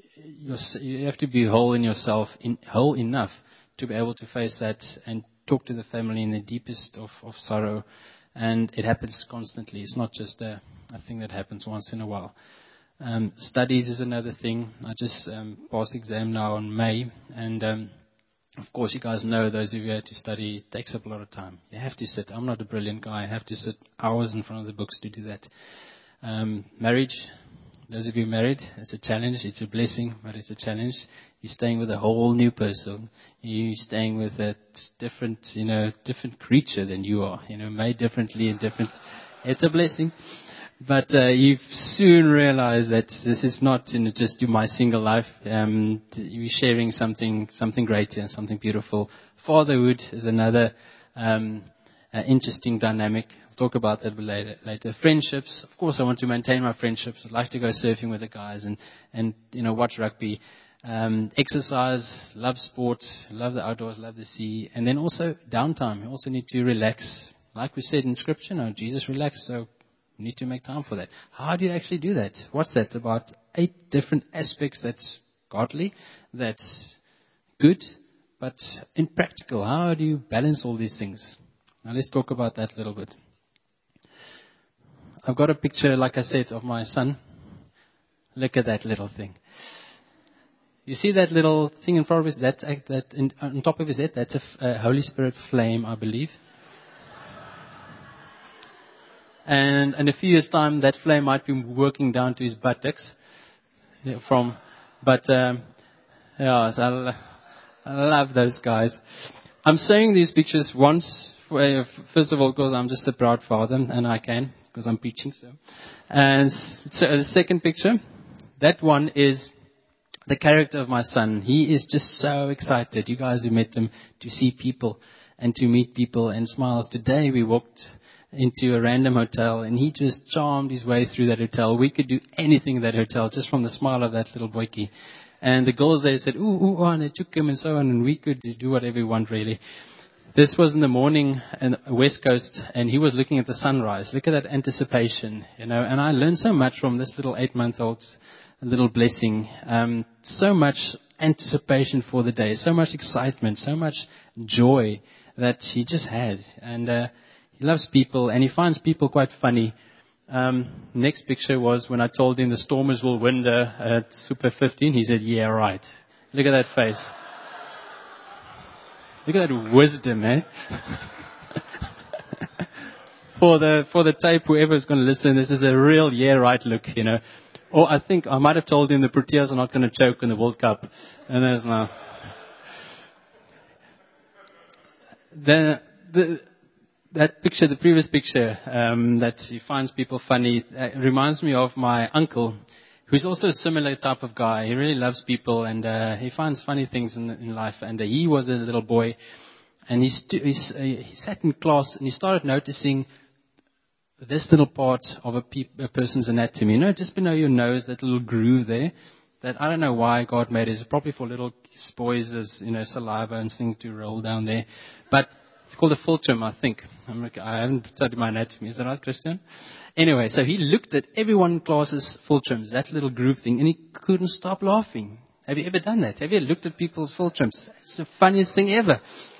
you have to be whole in yourself, in, whole enough to be able to face that and talk to the family in the deepest of, of sorrow. And it happens constantly. It's not just a, a thing that happens once in a while. Um, studies is another thing. I just um, passed exam now in May, and um, of course you guys know, those of you who had to study, it takes up a lot of time. You have to sit. I'm not a brilliant guy. I have to sit hours in front of the books to do that. Um, marriage, Those of you married, it's a challenge. It's a blessing, but it's a challenge. You're staying with a whole new person. You're staying with a different, you know, different creature than you are. You know, made differently and different. It's a blessing. But uh, you soon realize that this is not, you know, just my single life. Um, you're sharing something, something greater and something beautiful. Fatherhood is another um, uh, interesting dynamic. We'll talk about that later, later. Friendships. Of course, I want to maintain my friendships. I'd like to go surfing with the guys and, and you know, watch rugby. Um, exercise, love sport, love the outdoors, love the sea. And then also downtime. You also need to relax. Like we said in Scripture, no, Jesus relaxed, so you need to make time for that. How do you actually do that? What's that? About eight different aspects that's godly, that's good, but in practical, how do you balance all these things? Now let's talk about that a little bit. I've got a picture, like I said, of my son. Look at that little thing. You see that little thing in front of his, that, that in, on top of his head, that's a, a Holy Spirit flame, I believe. And in a few years' time, that flame might be working down to his buttocks. Yeah, from, but um, yeah, so I, I love those guys. I'm showing these pictures once, for, uh, first of all, because I'm just a proud father, and I can, because I'm preaching. So, and so the second picture, that one is the character of my son. He is just so excited. You guys who met him, to see people and to meet people and smiles. Today we walked into a random hotel, and he just charmed his way through that hotel. We could do anything in that hotel just from the smile of that little boykie. And the girls there said, ooh, ooh, oh, and they took him and so on, and we could do whatever we want, really. This was in the morning in the West Coast, and he was looking at the sunrise. Look at that anticipation, you know. And I learned so much from this little eight-month-old little blessing. Um, so much anticipation for the day, so much excitement, so much joy that he just had. And uh, he loves people, and he finds people quite funny. Um, next picture was when I told him the Stormers will win the uh, Super fifteen. He said, yeah, right. Look at that face. Look at that wisdom, eh? for the for the tape, whoever's going to listen, this is a real yeah, right look, you know. Or I think I might have told him the Proteas are not going to choke in the World Cup. And there's no. The, the, that picture, the previous picture, um, that he finds people funny, uh, reminds me of my uncle, who's also a similar type of guy. He really loves people, and uh, he finds funny things in, in life. And uh, he was a little boy, and he, st- he, uh, he sat in class, and he started noticing this little part of a, pe- a person's anatomy. You know, just below your nose, that little groove there. That I don't know why God made it. It's probably for little boys as, you know, saliva and things to roll down there. But it's called a philtrum, I think. I'm like, I haven't studied my anatomy. Is that right, Christian? Anyway, so he looked at everyone in class's philtrums, that little groove thing, and he couldn't stop laughing. Have you ever done that? Have you ever looked at people's philtrums? It's the funniest thing ever.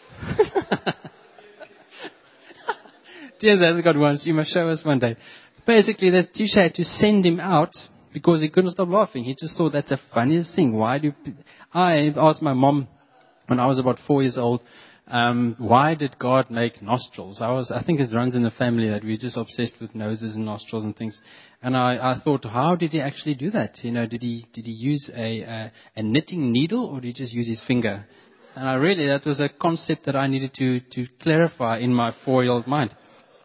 Tears hasn't got one, so you must show us one day. Basically, the teacher had to send him out because he couldn't stop laughing. He just thought that's the funniest thing. Why do you... I asked my mom when I was about four years old, um, why did God make nostrils? I was, I think it runs in the family that we're just obsessed with noses and nostrils and things. And I, I thought, how did he actually do that? You know, did he, did he use a, a, a knitting needle, or did he just use his finger? And I really, that was a concept that I needed to, to clarify in my four-year-old mind.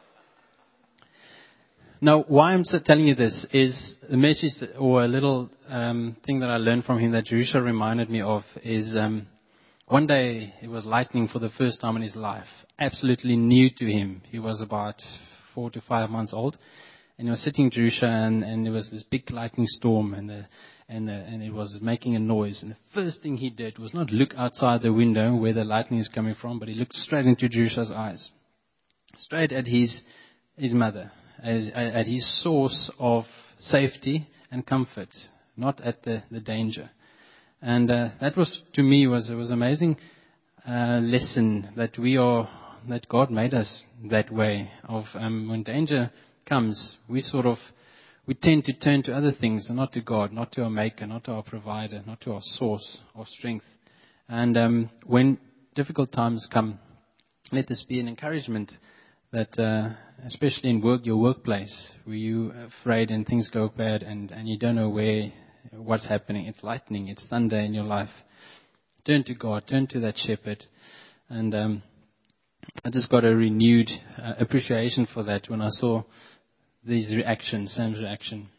Now, why I'm telling you this is the message that, or a little um, thing that I learned from him that Jerusha reminded me of is um, one day it was lightning for the first time in his life, absolutely new to him. He was about four to five months old, and he was sitting in Jerusha, and, and there was this big lightning storm, and the, and the, and it was making a noise. And the first thing he did was not look outside the window where the lightning is coming from, but he looked straight into Jerusha's eyes, straight at his his mother. As, at his source of safety and comfort, not at the, the danger. And uh, that was, to me, was it was an amazing uh, lesson that we are, that God made us that way. Of um, when danger comes, we sort of, we tend to turn to other things, and not to God, not to our Maker, not to our Provider, not to our source of strength. And um, when difficult times come, let this be an encouragement that uh, especially in work, your workplace, where you're afraid and things go bad and, and you don't know where, what's happening. It's lightning, it's thunder in your life. Turn to God, turn to that shepherd. And um, I just got a renewed uh, appreciation for that when I saw these reactions, Sam's reaction.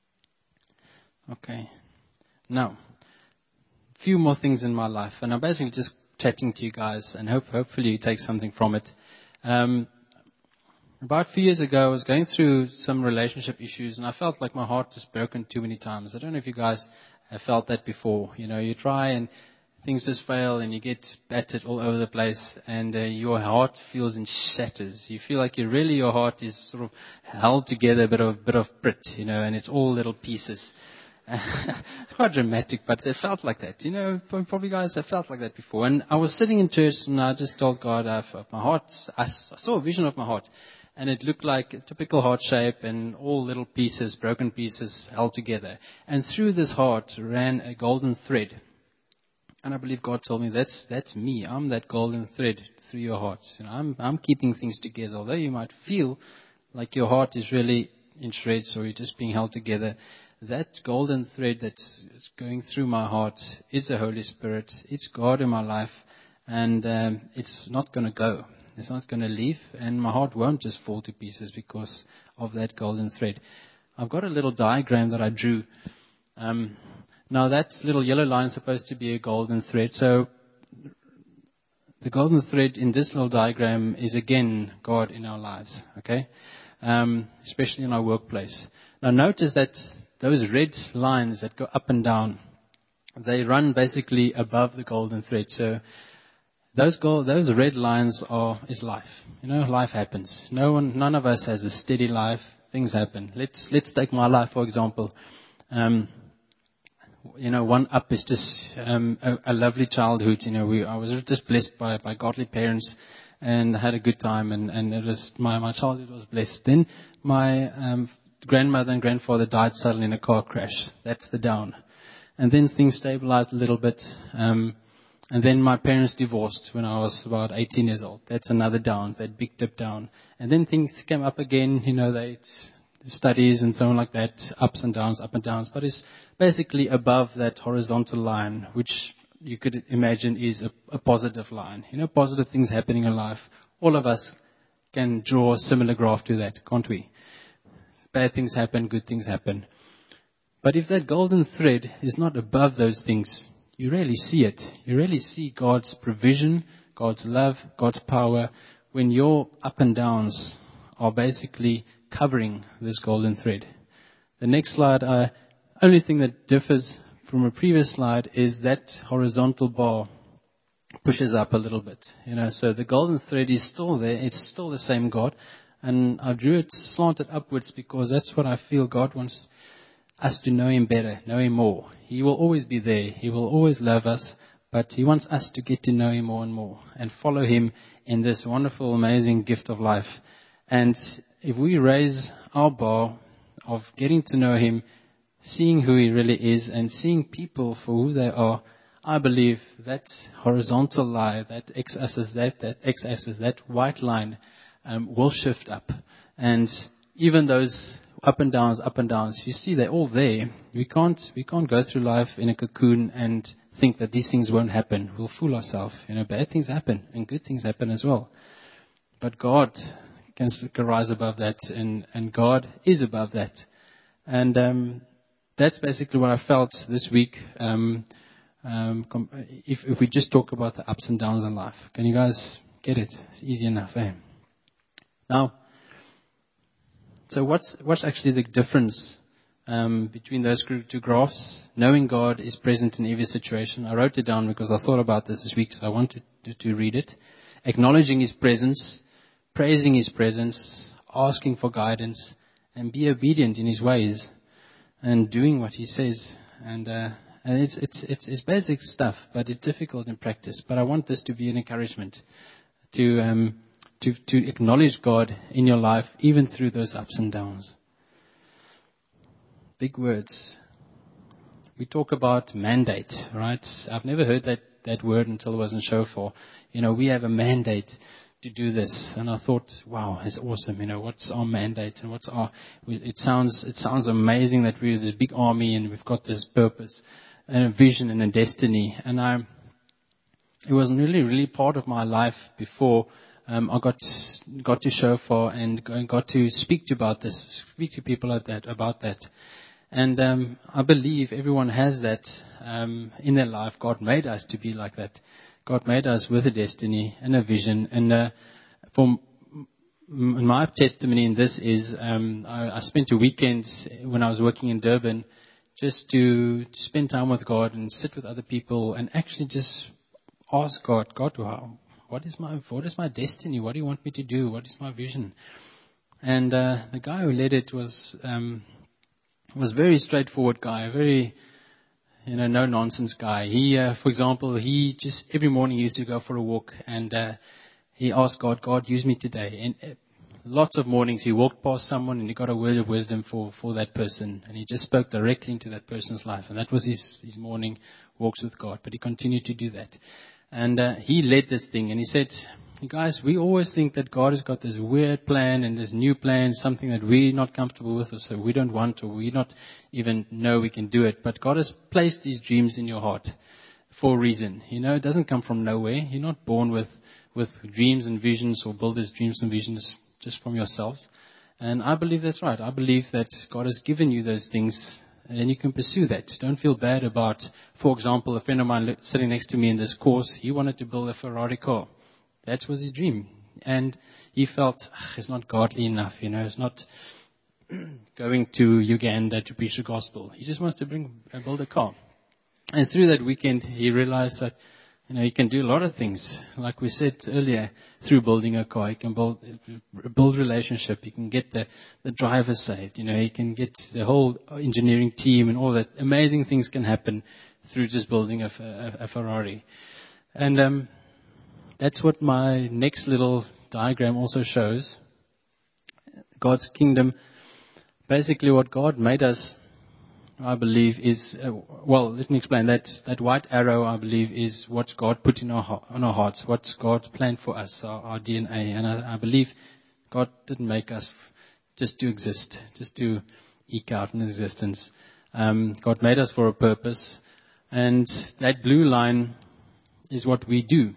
Okay. Now, a few more things in my life. And I'm basically just chatting to you guys and hope, hopefully you take something from it. Um, about a few years ago, I was going through some relationship issues and I felt like my heart was broken too many times. I don't know if you guys have felt that before. You know, you try and things just fail and you get battered all over the place and uh, your heart feels in shatters. You feel like you really, your heart is sort of held together, a bit of, bit of Brit, you know, and it's all little pieces. It's quite dramatic, but it felt like that. You know, probably guys have felt like that before. And I was sitting in church and I just told God, I've, my heart, I saw a vision of my heart. And it looked like a typical heart shape and all little pieces, broken pieces held together. And through this heart ran a golden thread. And I believe God told me, that's that's me. I'm that golden thread through your hearts. You know, I'm I'm keeping things together. Although you might feel like your heart is really in shreds or you're just being held together, that golden thread that's going through my heart is the Holy Spirit. It's God in my life, and um, it's not going to go. It's not going to leave, and my heart won't just fall to pieces because of that golden thread. I've got a little diagram that I drew. Um, now, that little yellow line is supposed to be a golden thread. So the golden thread in this little diagram is, again, God in our lives, okay, um, especially in our workplace. Now, notice that those red lines that go up and down, they run basically above the golden thread. So Those gold, those red lines are is life. You know, life happens. No one, none of us has a steady life. Things happen. Let's let's take my life for example. Um, you know, one up is just um, a, a lovely childhood. You know, we I was just blessed by by godly parents, and had a good time, and and it was my my childhood was blessed. Then my um, grandmother and grandfather died suddenly in a car crash. That's the down, and then things stabilized a little bit. Um, And then my parents divorced when I was about eighteen years old. That's another down, that big dip down. And then things came up again, you know, they studies and so on like that, ups and downs, up and downs. But it's basically above that horizontal line, which you could imagine is a, a positive line. You know, positive things happening in life. All of us can draw a similar graph to that, can't we? Bad things happen, good things happen. But if that golden thread is not above those things, you really see it. You really see God's provision, God's love, God's power, when your up and downs are basically covering this golden thread. The next slide, uh, only thing that differs from a previous slide is that horizontal bar pushes up a little bit. You know, so the golden thread is still there. It's still the same God. And I drew it slanted upwards because that's what I feel God wants us to know Him better, know Him more. He will always be there. He will always love us, but He wants us to get to know Him more and more and follow Him in this wonderful, amazing gift of life. And if we raise our bar of getting to know Him, seeing who He really is and seeing people for who they are, I believe that horizontal line, that x-axis, that, that x-axis, that white line um, will shift up. And even those up and downs, up and downs, you see they're all there. We can't, we can't go through life in a cocoon and think that these things won't happen. We'll fool ourselves. You know, bad things happen and good things happen as well. But God can, can rise above that, and, and God is above that. And um, that's basically what I felt this week. Um, um, if, if we just talk about the ups and downs in life. Can you guys get it? It's easy enough, eh? Now, so what's what's actually the difference um, between those two graphs? Knowing God is present in every situation. I wrote it down because I thought about this this week, so I wanted to, to read it. Acknowledging His presence, praising His presence, asking for guidance, and be obedient in His ways, and doing what He says. And uh, and it's it's it's it's basic stuff, but it's difficult in practice. But I want this to be an encouragement to. Um, To, to acknowledge God in your life, even through those ups and downs. Big words. We talk about mandate, right? I've never heard that, that word until I was in Shofar. You know, we have a mandate to do this. And I thought, wow, it's awesome. You know, what's our mandate and what's our, it sounds, it sounds amazing that we're this big army and we've got this purpose and a vision and a destiny. And I, it was really, really part of my life before um, I got got to Shofar and got to speak to about this, speak to people like that about that. And um, I believe everyone has that um, in their life. God made us to be like that. God made us with a destiny and a vision. And uh, for m- my testimony in this is um, I, I spent a weekend when I was working in Durban just to, to spend time with God and sit with other people and actually just ask God, God, wow, what is my what is my destiny? What do you want me to do? What is my vision? And uh, the guy who led it was um, was a very straightforward guy, a very you know no nonsense guy. He, uh, for example, he just every morning he used to go for a walk and uh, he asked God, God, use me today. And uh, lots of mornings he walked past someone and he got a word of wisdom for for that person, and he just spoke directly into that person's life, and that was his his morning walks with God. But he continued to do that. And uh, he led this thing, and he said, guys, we always think that God has got this weird plan and this new plan, something that we're not comfortable with, or so we don't want, or we not even know we can do it. But God has placed these dreams in your heart for a reason. You know, it doesn't come from nowhere. You're not born with, with dreams and visions or builders' dreams and visions just from yourselves. And I believe that's right. I believe that God has given you those things, and you can pursue that. Don't feel bad about, for example, a friend of mine sitting next to me in this course, he wanted to build a Ferrari car. That was his dream. And he felt, it's not godly enough, you know, it's not going to Uganda to preach the gospel. He just wants to bring, uh, build a car. And through that weekend, he realized that, you know, he can do a lot of things. Like we said earlier, through building a car, he can build, build relationship. He can get the, the driver saved. You know, he can get the whole engineering team and all that. Amazing things can happen through just building a, a, a Ferrari. And, um, that's what my next little diagram also shows. God's kingdom. Basically what God made us, I believe, is, uh, well, let me explain. That, that white arrow, I believe, is what God put in our, on our hearts, what's God planned for us, our, our D N A. And I, I believe God didn't make us just to exist, just to eke out an existence. Um, God made us for a purpose. And that blue line is what we do.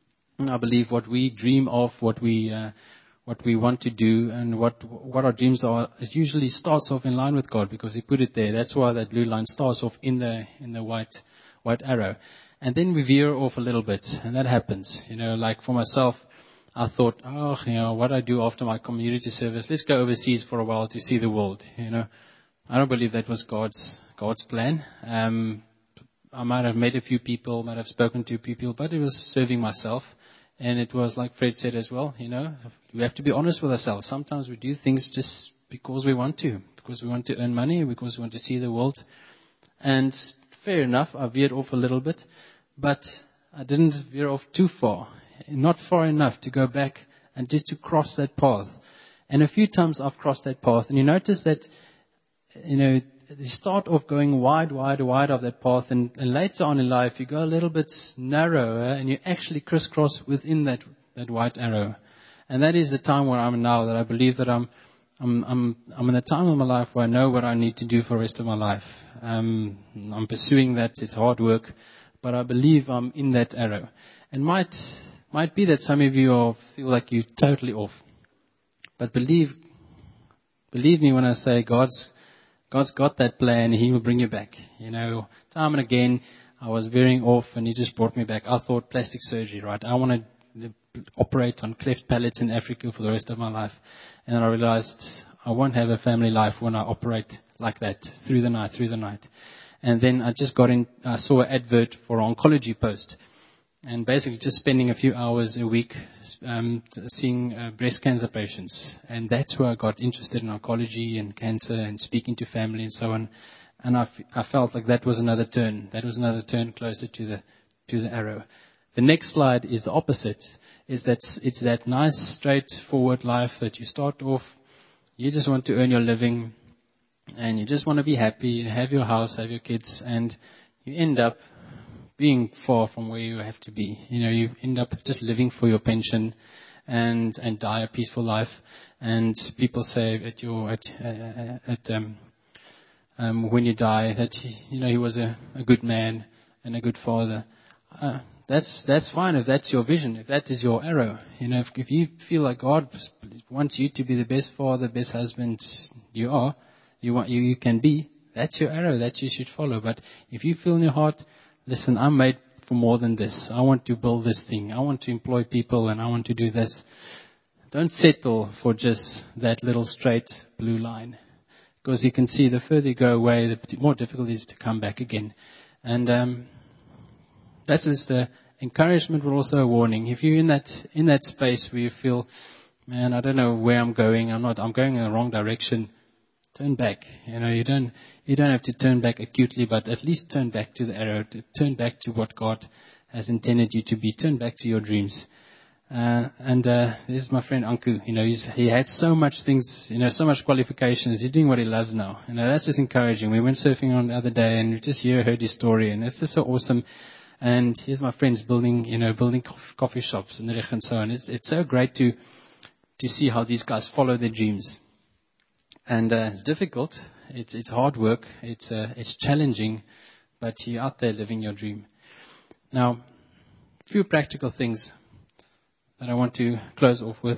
I believe what we dream of, what we uh, what we want to do, and what what our dreams are, it usually starts off in line with God because He put it there. That's why that blue line starts off in the in the white white arrow, and then we veer off a little bit, and that happens. You know, like for myself, I thought, oh, you know, what I do after my community service, let's go overseas for a while to see the world. You know, I don't believe that was God's God's plan. Um, I might have met a few people, might have spoken to people, but it was serving myself. And it was like Fred said as well, you know, we have to be honest with ourselves. Sometimes we do things just because we want to, because we want to earn money, because we want to see the world. And fair enough, I veered off a little bit, but I didn't veer off too far, not far enough to go back and just to cross that path. And a few times I've crossed that path, and you notice that, you know, you start off going wide, wide, wide of that path, and, and later on in life you go a little bit narrower, and you actually crisscross within that that white arrow. And that is the time where I'm now. That I believe that I'm I'm I'm I'm in a time of my life where I know what I need to do for the rest of my life. Um, I'm pursuing that. It's hard work, but I believe I'm in that arrow. And might might be that some of you are, feel like you're totally off, but believe believe me when I say God's. God's got that plan. He will bring you back. You know, time and again, I was veering off and He just brought me back. I thought plastic surgery, right? I want to operate on cleft palates in Africa for the rest of my life. And I realized I won't have a family life when I operate like that through the night, through the night. And then I just got in, I saw an advert for an oncology post. And basically just spending a few hours a week um, seeing uh, breast cancer patients. And that's where I got interested in oncology and cancer and speaking to family and so on. And I, f- I felt like that was another turn. That was another turn closer to the to the arrow. The next slide is the opposite. Is that it's that nice, straightforward life that you start off. You just want to earn your living. And you just want to be happy. Have your house, have your kids. And you end up being far from where you have to be. You know, you end up just living for your pension and and die a peaceful life. And people say at your at uh, at um, um, when you die that he, you know he was a, a good man and a good father. Uh, that's that's fine if that's your vision, if that is your arrow. You know, if, if you feel like God wants you to be the best father, best husband you are, you want you, you can be. That's your arrow that you should follow. But if you feel in your heart, listen, I'm made for more than this. I want to build this thing. I want to employ people and I want to do this. Don't settle for just that little straight blue line. Because you can see the further you go away, the more difficult it is to come back again. And um, that's just the encouragement, but also a warning. If you're in that in that space where you feel, man, I don't know where I'm going. I'm not. I'm going in the wrong direction. Turn back. You know, you don't you don't have to turn back acutely, but at least turn back to the arrow. To turn back to what God has intended you to be. Turn back to your dreams. Uh, and uh, this is my friend Anku. You know, he's, he had so much things, you know, so much qualifications. He's doing what he loves now. You know, that's just encouraging. We went surfing on the other day, and we just here heard his story, and it's just so awesome. And here's my friends building, you know, building coffee shops and and so on. It's it's so great to to see how these guys follow their dreams. And uh, it's difficult. It's it's hard work. It's uh, it's challenging, but you're out there living your dream. Now, a few practical things that I want to close off with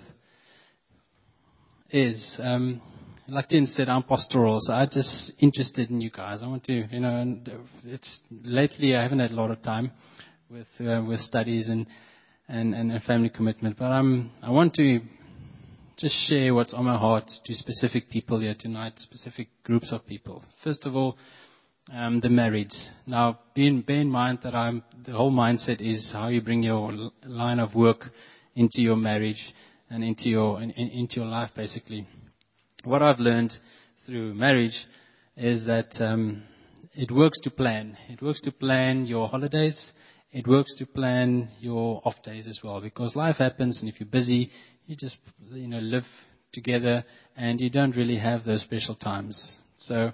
is, um, like Tin said, I'm pastoral, so I'm just interested in you guys. I want to, you know, and it's lately I haven't had a lot of time with uh, with studies and, and and a family commitment, but I'm I want to just share what's on my heart to specific people here tonight, specific groups of people. First of all, um, the marrieds. Now, bear, bear in mind that I'm the whole mindset is how you bring your line of work into your marriage and into your in, into your life, basically. What I've learned through marriage is that um, it works to plan. It works to plan your holidays. It works to plan your off days as well, because life happens, and if you're busy, you just you know live together, and you don't really have those special times. So,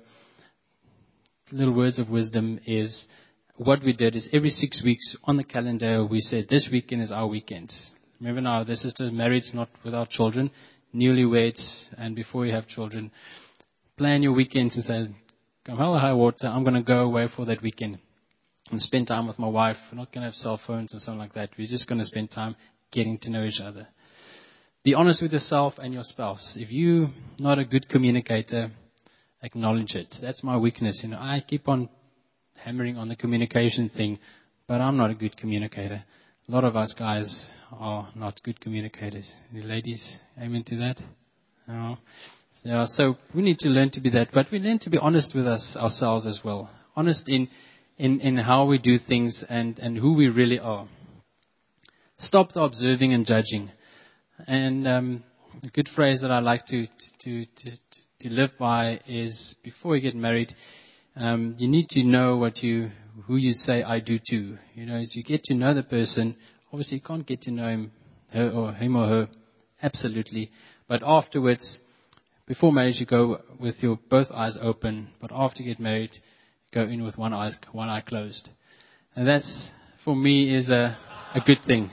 little words of wisdom is what we did is every six weeks on the calendar we said this weekend is our weekend. Remember now, this is to marrieds, not without children, newlyweds, and before you have children. Plan your weekends and say, come hell or high water, I'm going to go away for that weekend and spend time with my wife. We're not going to have cell phones and something like that. We're just going to spend time getting to know each other. Be honest with yourself and your spouse. If you're not a good communicator, acknowledge it. That's my weakness. You know, I keep on hammering on the communication thing, but I'm not a good communicator. A lot of us guys are not good communicators. The ladies amen to that? No. Yeah, so we need to learn to be that, but we learn to be honest with us ourselves as well. Honest in in, in how we do things and, and who we really are. Stop the observing and judging. And um, a good phrase that I like to to to to live by is before you get married, um, you need to know what you who you say I do to. You know, as you get to know the person, obviously you can't get to know him, her or him or her absolutely, but afterwards, before marriage, you go with your both eyes open, but after you get married, you go in with one eye one eye closed, and that's for me is a a good thing.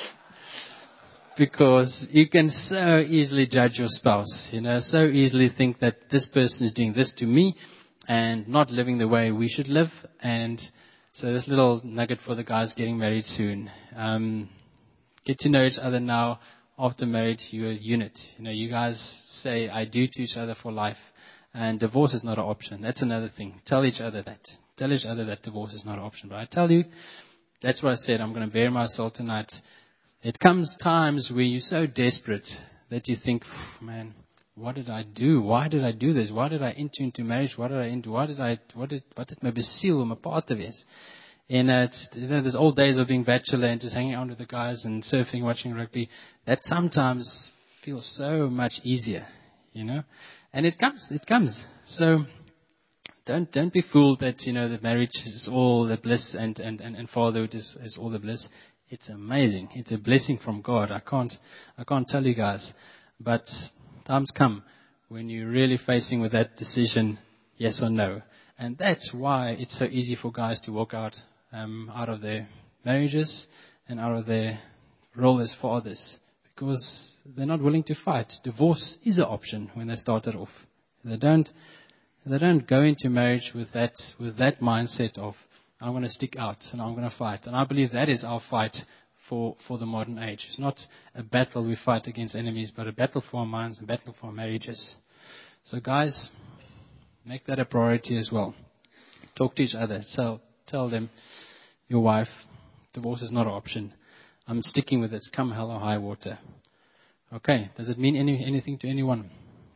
Because you can so easily judge your spouse, you know, so easily think that this person is doing this to me and not living the way we should live. And so this little nugget for the guys getting married soon. Um, get to know each other now. After marriage, you're a unit. You know, you guys say I do to each other for life. And divorce is not an option. That's another thing. Tell each other that. Tell each other that divorce is not an option. But I tell you, that's what I said. I'm going to bare my soul tonight. It comes times where you're so desperate that you think, man, what did I do? Why did I do this? Why did I enter into marriage? What did I enter? Why did I, what did, what did my besiel om 'n part te wees? And uh, it's, you know, there's old days of being bachelor and just hanging out with the guys and surfing, watching rugby. That sometimes feels so much easier, you know? And it comes, it comes. So don't, don't be fooled that, you know, the marriage is all the bliss and, and, and, and fatherhood is, is all the bliss. It's amazing. It's a blessing from God. I can't, I can't tell you guys. But times come when you're really facing with that decision, yes or no. And that's why it's so easy for guys to walk out, um, out of their marriages and out of their role as fathers. because they're not willing to fight. Divorce is an option when they started off. They don't, they don't go into marriage with that, with that mindset of, I'm going to stick out and I'm going to fight. And I believe that is our fight for, for the modern age. It's not a battle we fight against enemies, but a battle for our minds, a battle for our marriages. So guys, make that a priority as well. Talk to each other. So tell them, your wife, divorce is not an option. I'm sticking with this, come hell or high water. Okay, does it mean any, anything to anyone?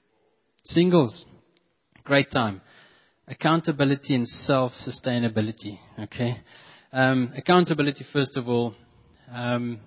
Singles, great time. Accountability and self-sustainability, okay? Um, accountability, first of all, um,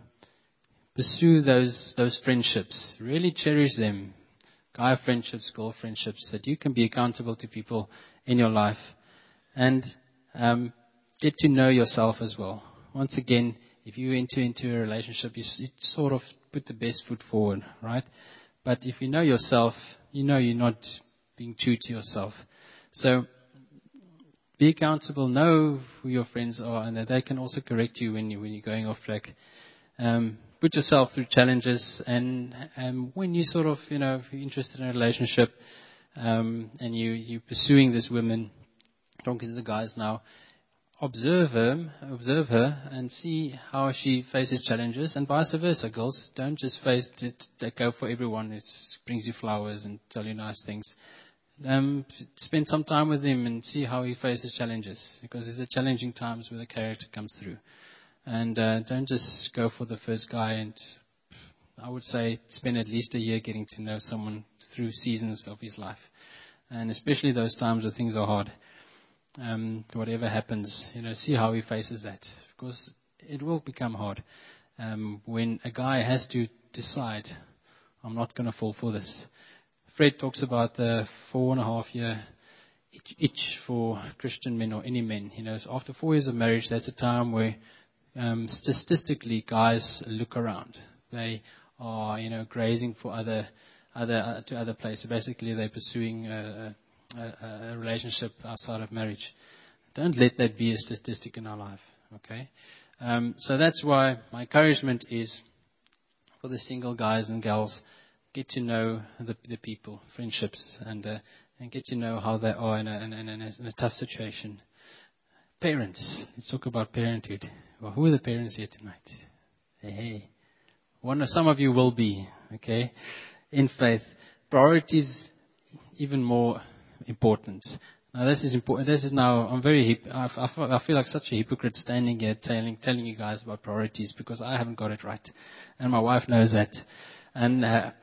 pursue those, those friendships. Really cherish them. Guy friendships, girl friendships, that you can be accountable to people in your life. And um, get to know yourself as well. Once again, if you enter into a relationship, you, you sort of put the best foot forward, right? But if you know yourself, you know you're not being true to yourself. So be accountable, know who your friends are, and that they can also correct you when, you, when you're going off track. Um, put yourself through challenges, and um, when you sort of, you know, if you're interested in a relationship um, and you, you're pursuing this woman, talking to the guys now, observe her, observe her, and see how she faces challenges, and vice versa. Girls, don't just face it, go for everyone who brings you flowers and tell you nice things. Um, spend some time with him and see how he faces challenges, because there's a challenging times where the character comes through. And uh, don't just go for the first guy. And I would say spend at least a year getting to know someone through seasons of his life, and especially those times where things are hard. Um, whatever happens, you know, see how he faces that, because it will become hard. Um, when a guy has to decide, I'm not going to fall for this. Fred talks about the four and a half year itch, itch for Christian men or any men. You know, so after four years of marriage, that's a time where um, statistically guys look around. They are, you know, grazing for other, other uh, to other places. Basically, they're pursuing a, a, a relationship outside of marriage. Don't let that be a statistic in our life. Okay, um, so that's why my encouragement is for the single guys and gals. Get to know the, the people, friendships, and uh, and get to know how they are in a, in, a, in, a, in a tough situation. Parents, let's talk about parenthood. Well, who are the parents here tonight? Hey, hey. One of some of you will be, okay, in faith. Priorities even more important. Now this is important. This is now. I'm very. Hip, I, I, feel, I feel like such a hypocrite standing here telling telling you guys about priorities, because I haven't got it right, and my wife knows that, and. Uh,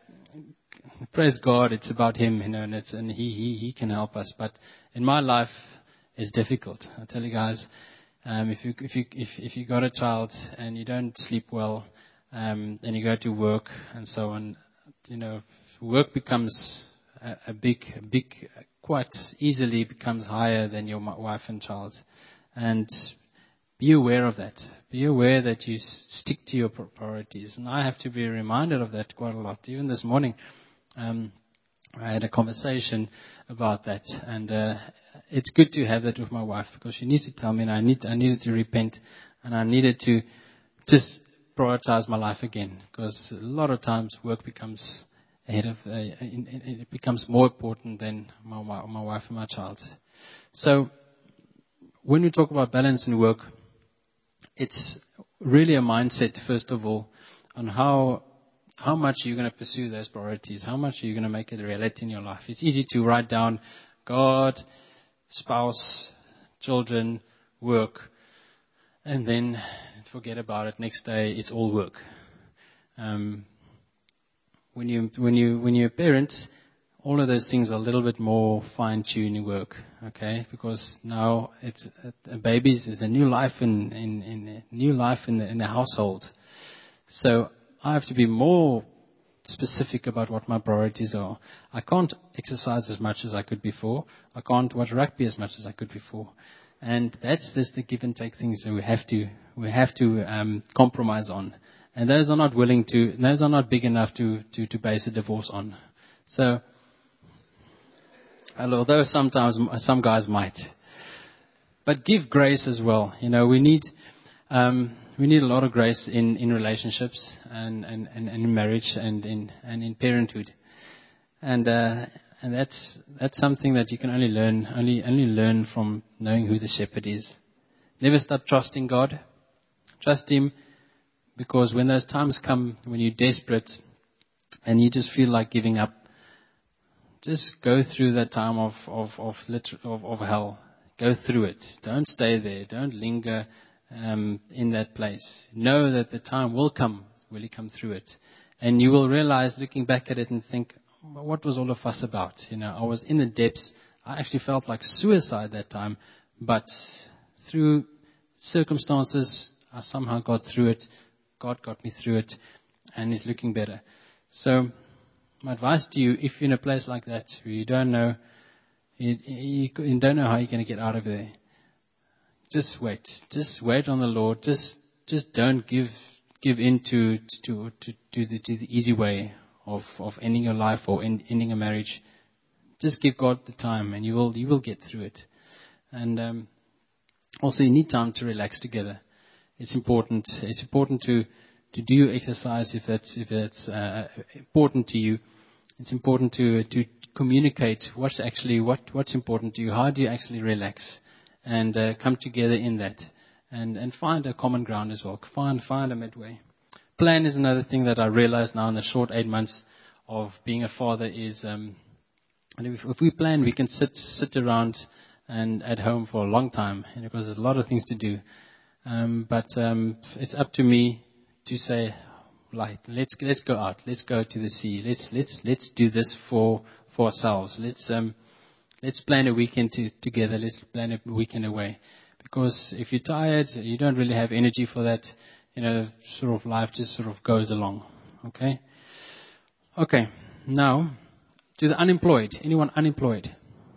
Praise God, it's about Him, you know, and it's and He He He can help us. But in my life, it's difficult. I tell you guys, um, if you if you if if you got a child and you don't sleep well, um, and you go to work and so on, you know, work becomes a, a big a big quite easily becomes higher than your wife and child, and be aware of that. Be aware that you stick to your priorities, and I have to be reminded of that quite a lot. Even this morning. Um, I had a conversation about that, and uh, it's good to have that with my wife, because she needs to tell me, and I need I needed to repent, and I needed to just prioritize my life again, because a lot of times work becomes ahead of uh, it becomes more important than my my wife and my child. So when we talk about balance in work, it's really a mindset, first of all, on how. How much are you going to pursue those priorities? How much are you going to make it a reality in your life? It's easy to write down God, spouse, children, work, and then forget about it. Next day, it's all work. Um, when you when you when you're a parent, all of those things are a little bit more fine-tuned in work, okay? Because now it's a baby's is a new life in in, in new life in the, in the household. So I have to be more specific about what my priorities are. I can't exercise as much as I could before. I can't watch rugby as much as I could before. And that's just the give and take things that we have to we have to um, compromise on. And those are not willing to. Those are not big enough to to, to base a divorce on. So, although sometimes some guys might, but give grace as well. You know, we need. Um, we need a lot of grace in, in relationships and, and, and, and in marriage and in and in parenthood. And uh, and that's that's something that you can only learn only only learn from knowing who the shepherd is. Never stop trusting God. Trust Him, because when those times come when you're desperate and you just feel like giving up, just go through that time of of of, liter- of, of hell. Go through it. Don't stay there. Don't linger um, in that place. Know that the time will come. Will you come through it? And you will realize, looking back at it, and think, what was all the fuss about? You know, I was in the depths. I actually felt like suicide that time. But through circumstances, I somehow got through it. God got me through it, and it's looking better. So my advice to you, if you're in a place like that where you don't know, you, you, you don't know how you're going to get out of there, just wait. Just wait on the Lord. Just just don't give give in to to to, to, the, to the easy way of, of ending your life or end, ending a marriage. Just give God the time, and you will you will get through it. And um, also, you need time to relax together. It's important. It's important to to do exercise if that's if that's uh, important to you. It's important to to communicate what's actually what what's important to you. How do you actually relax and uh, come together in that, and and find a common ground as well. Find find a midway. Plan is another thing that I realize now in the short eight months of being a father is, um, and if, if we plan, we can sit sit around and at home for a long time, and because there's a lot of things to do. Um, but um, it's up to me to say, like, let's let's go out, let's go to the sea, let's let's let's do this for for ourselves. Let's um let's plan a weekend to, together. Let's plan a weekend away, because if you're tired, you don't really have energy for that. You know, sort of life just sort of goes along. Okay. Okay. Now, to the unemployed. Anyone unemployed?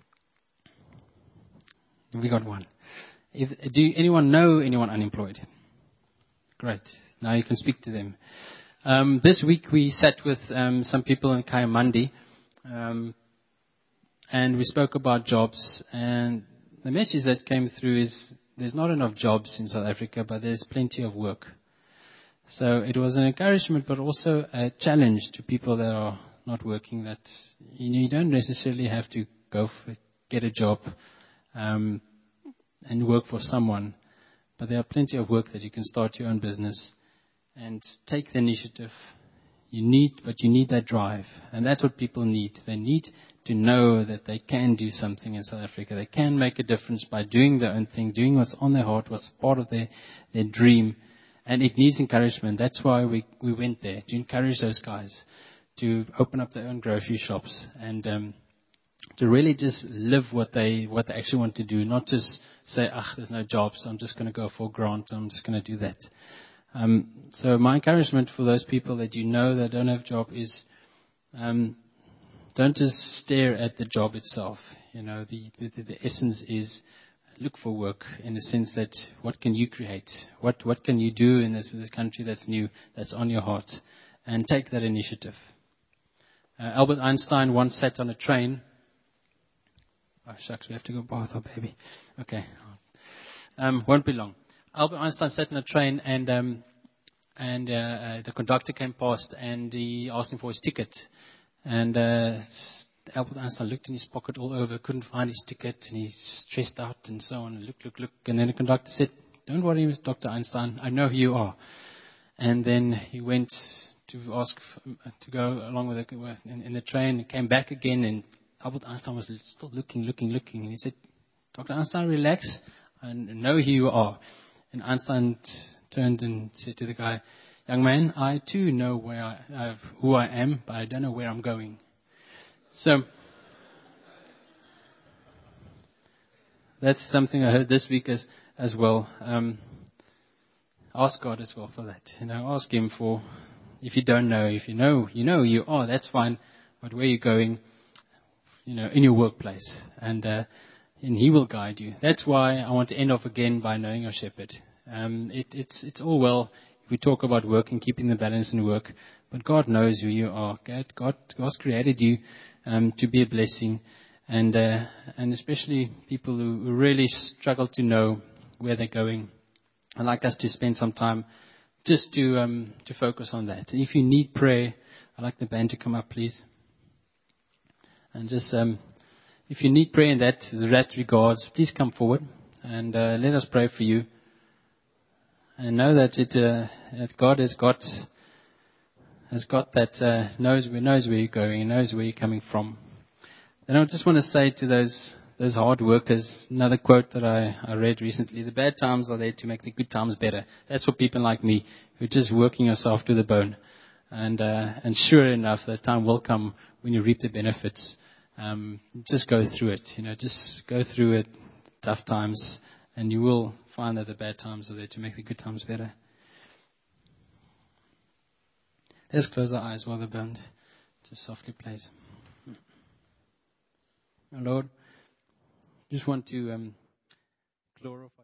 We got one. If, do anyone know anyone unemployed? Great. Now you can speak to them. Um, this week we sat with um, some people in Kayamandi, um, and we spoke about jobs. And the message that came through is there's not enough jobs in South Africa, but there's plenty of work. So it was an encouragement, but also a challenge to people that are not working. That you know, you don't necessarily have to go for, get a job. Um, and work for someone. But there are plenty of work that you can start your own business and take the initiative. You need, but you need that drive. And that's what people need. They need to know that they can do something in South Africa. They can make a difference by doing their own thing, doing what's on their heart, what's part of their, their dream. And it needs encouragement. That's why we, we went there, to encourage those guys to open up their own grocery shops and, um, to really just live what they what they actually want to do, not just say, ah, there's no jobs, I'm just going to go for a grant, I'm just going to do that. Um, so my encouragement for those people that you know that don't have a job is, um, don't just stare at the job itself. You know, the, the, the essence is look for work in the sense that what can you create? What what can you do in this, this country that's new, that's on your heart? And take that initiative. Uh, Albert Einstein once sat on a train. Oh, shucks, we have to go bath, oh baby. Okay. Um, won't be long. Albert Einstein sat in a train and um, and uh, uh, the conductor came past and he asked him for his ticket. And uh, Albert Einstein looked in his pocket all over, couldn't find his ticket, and he's stressed out and so on. Look, look, look. And then the conductor said, don't worry, Doctor Einstein, I know who you are. And then he went to ask to go along with the, in, in the train and came back again, and Albert Einstein was still looking, looking, looking. And he said, Doctor Einstein, relax. I know who you are. And Einstein t- turned and said to the guy, young man, I too know where I, uh, who I am, but I don't know where I'm going. So that's something I heard this week as, as well. Um, ask God as well for that. You know, ask Him for, if you don't know, if you know, you know you are, that's fine. But where you're going, you know, in your workplace, and uh, and He will guide you. That's why I want to end off again by knowing your shepherd. Um, it, it's it's all well if we talk about work and keeping the balance in work, but God knows who you are. God, God God's created you um, to be a blessing, and uh, and especially people who really struggle to know where they're going. I'd like us to spend some time just to um, to focus on that. If you need prayer, I'd like the band to come up, please. And just, um, if you need prayer in that, that regards, please come forward and uh, let us pray for you. And know that it uh, that God has got has got that uh, knows knows where you're going, knows where you're coming from. And I just want to say to those those hard workers, another quote that I, I read recently: the bad times are there to make the good times better. That's for people like me who are just working yourself to the bone. And uh, and sure enough, that time will come when you reap the benefits. Um, just go through it, you know, just go through it, tough times, and you will find that the bad times are there to make the good times better. Let's close our eyes while the band just softly plays. Oh Lord, just want to um, glorify.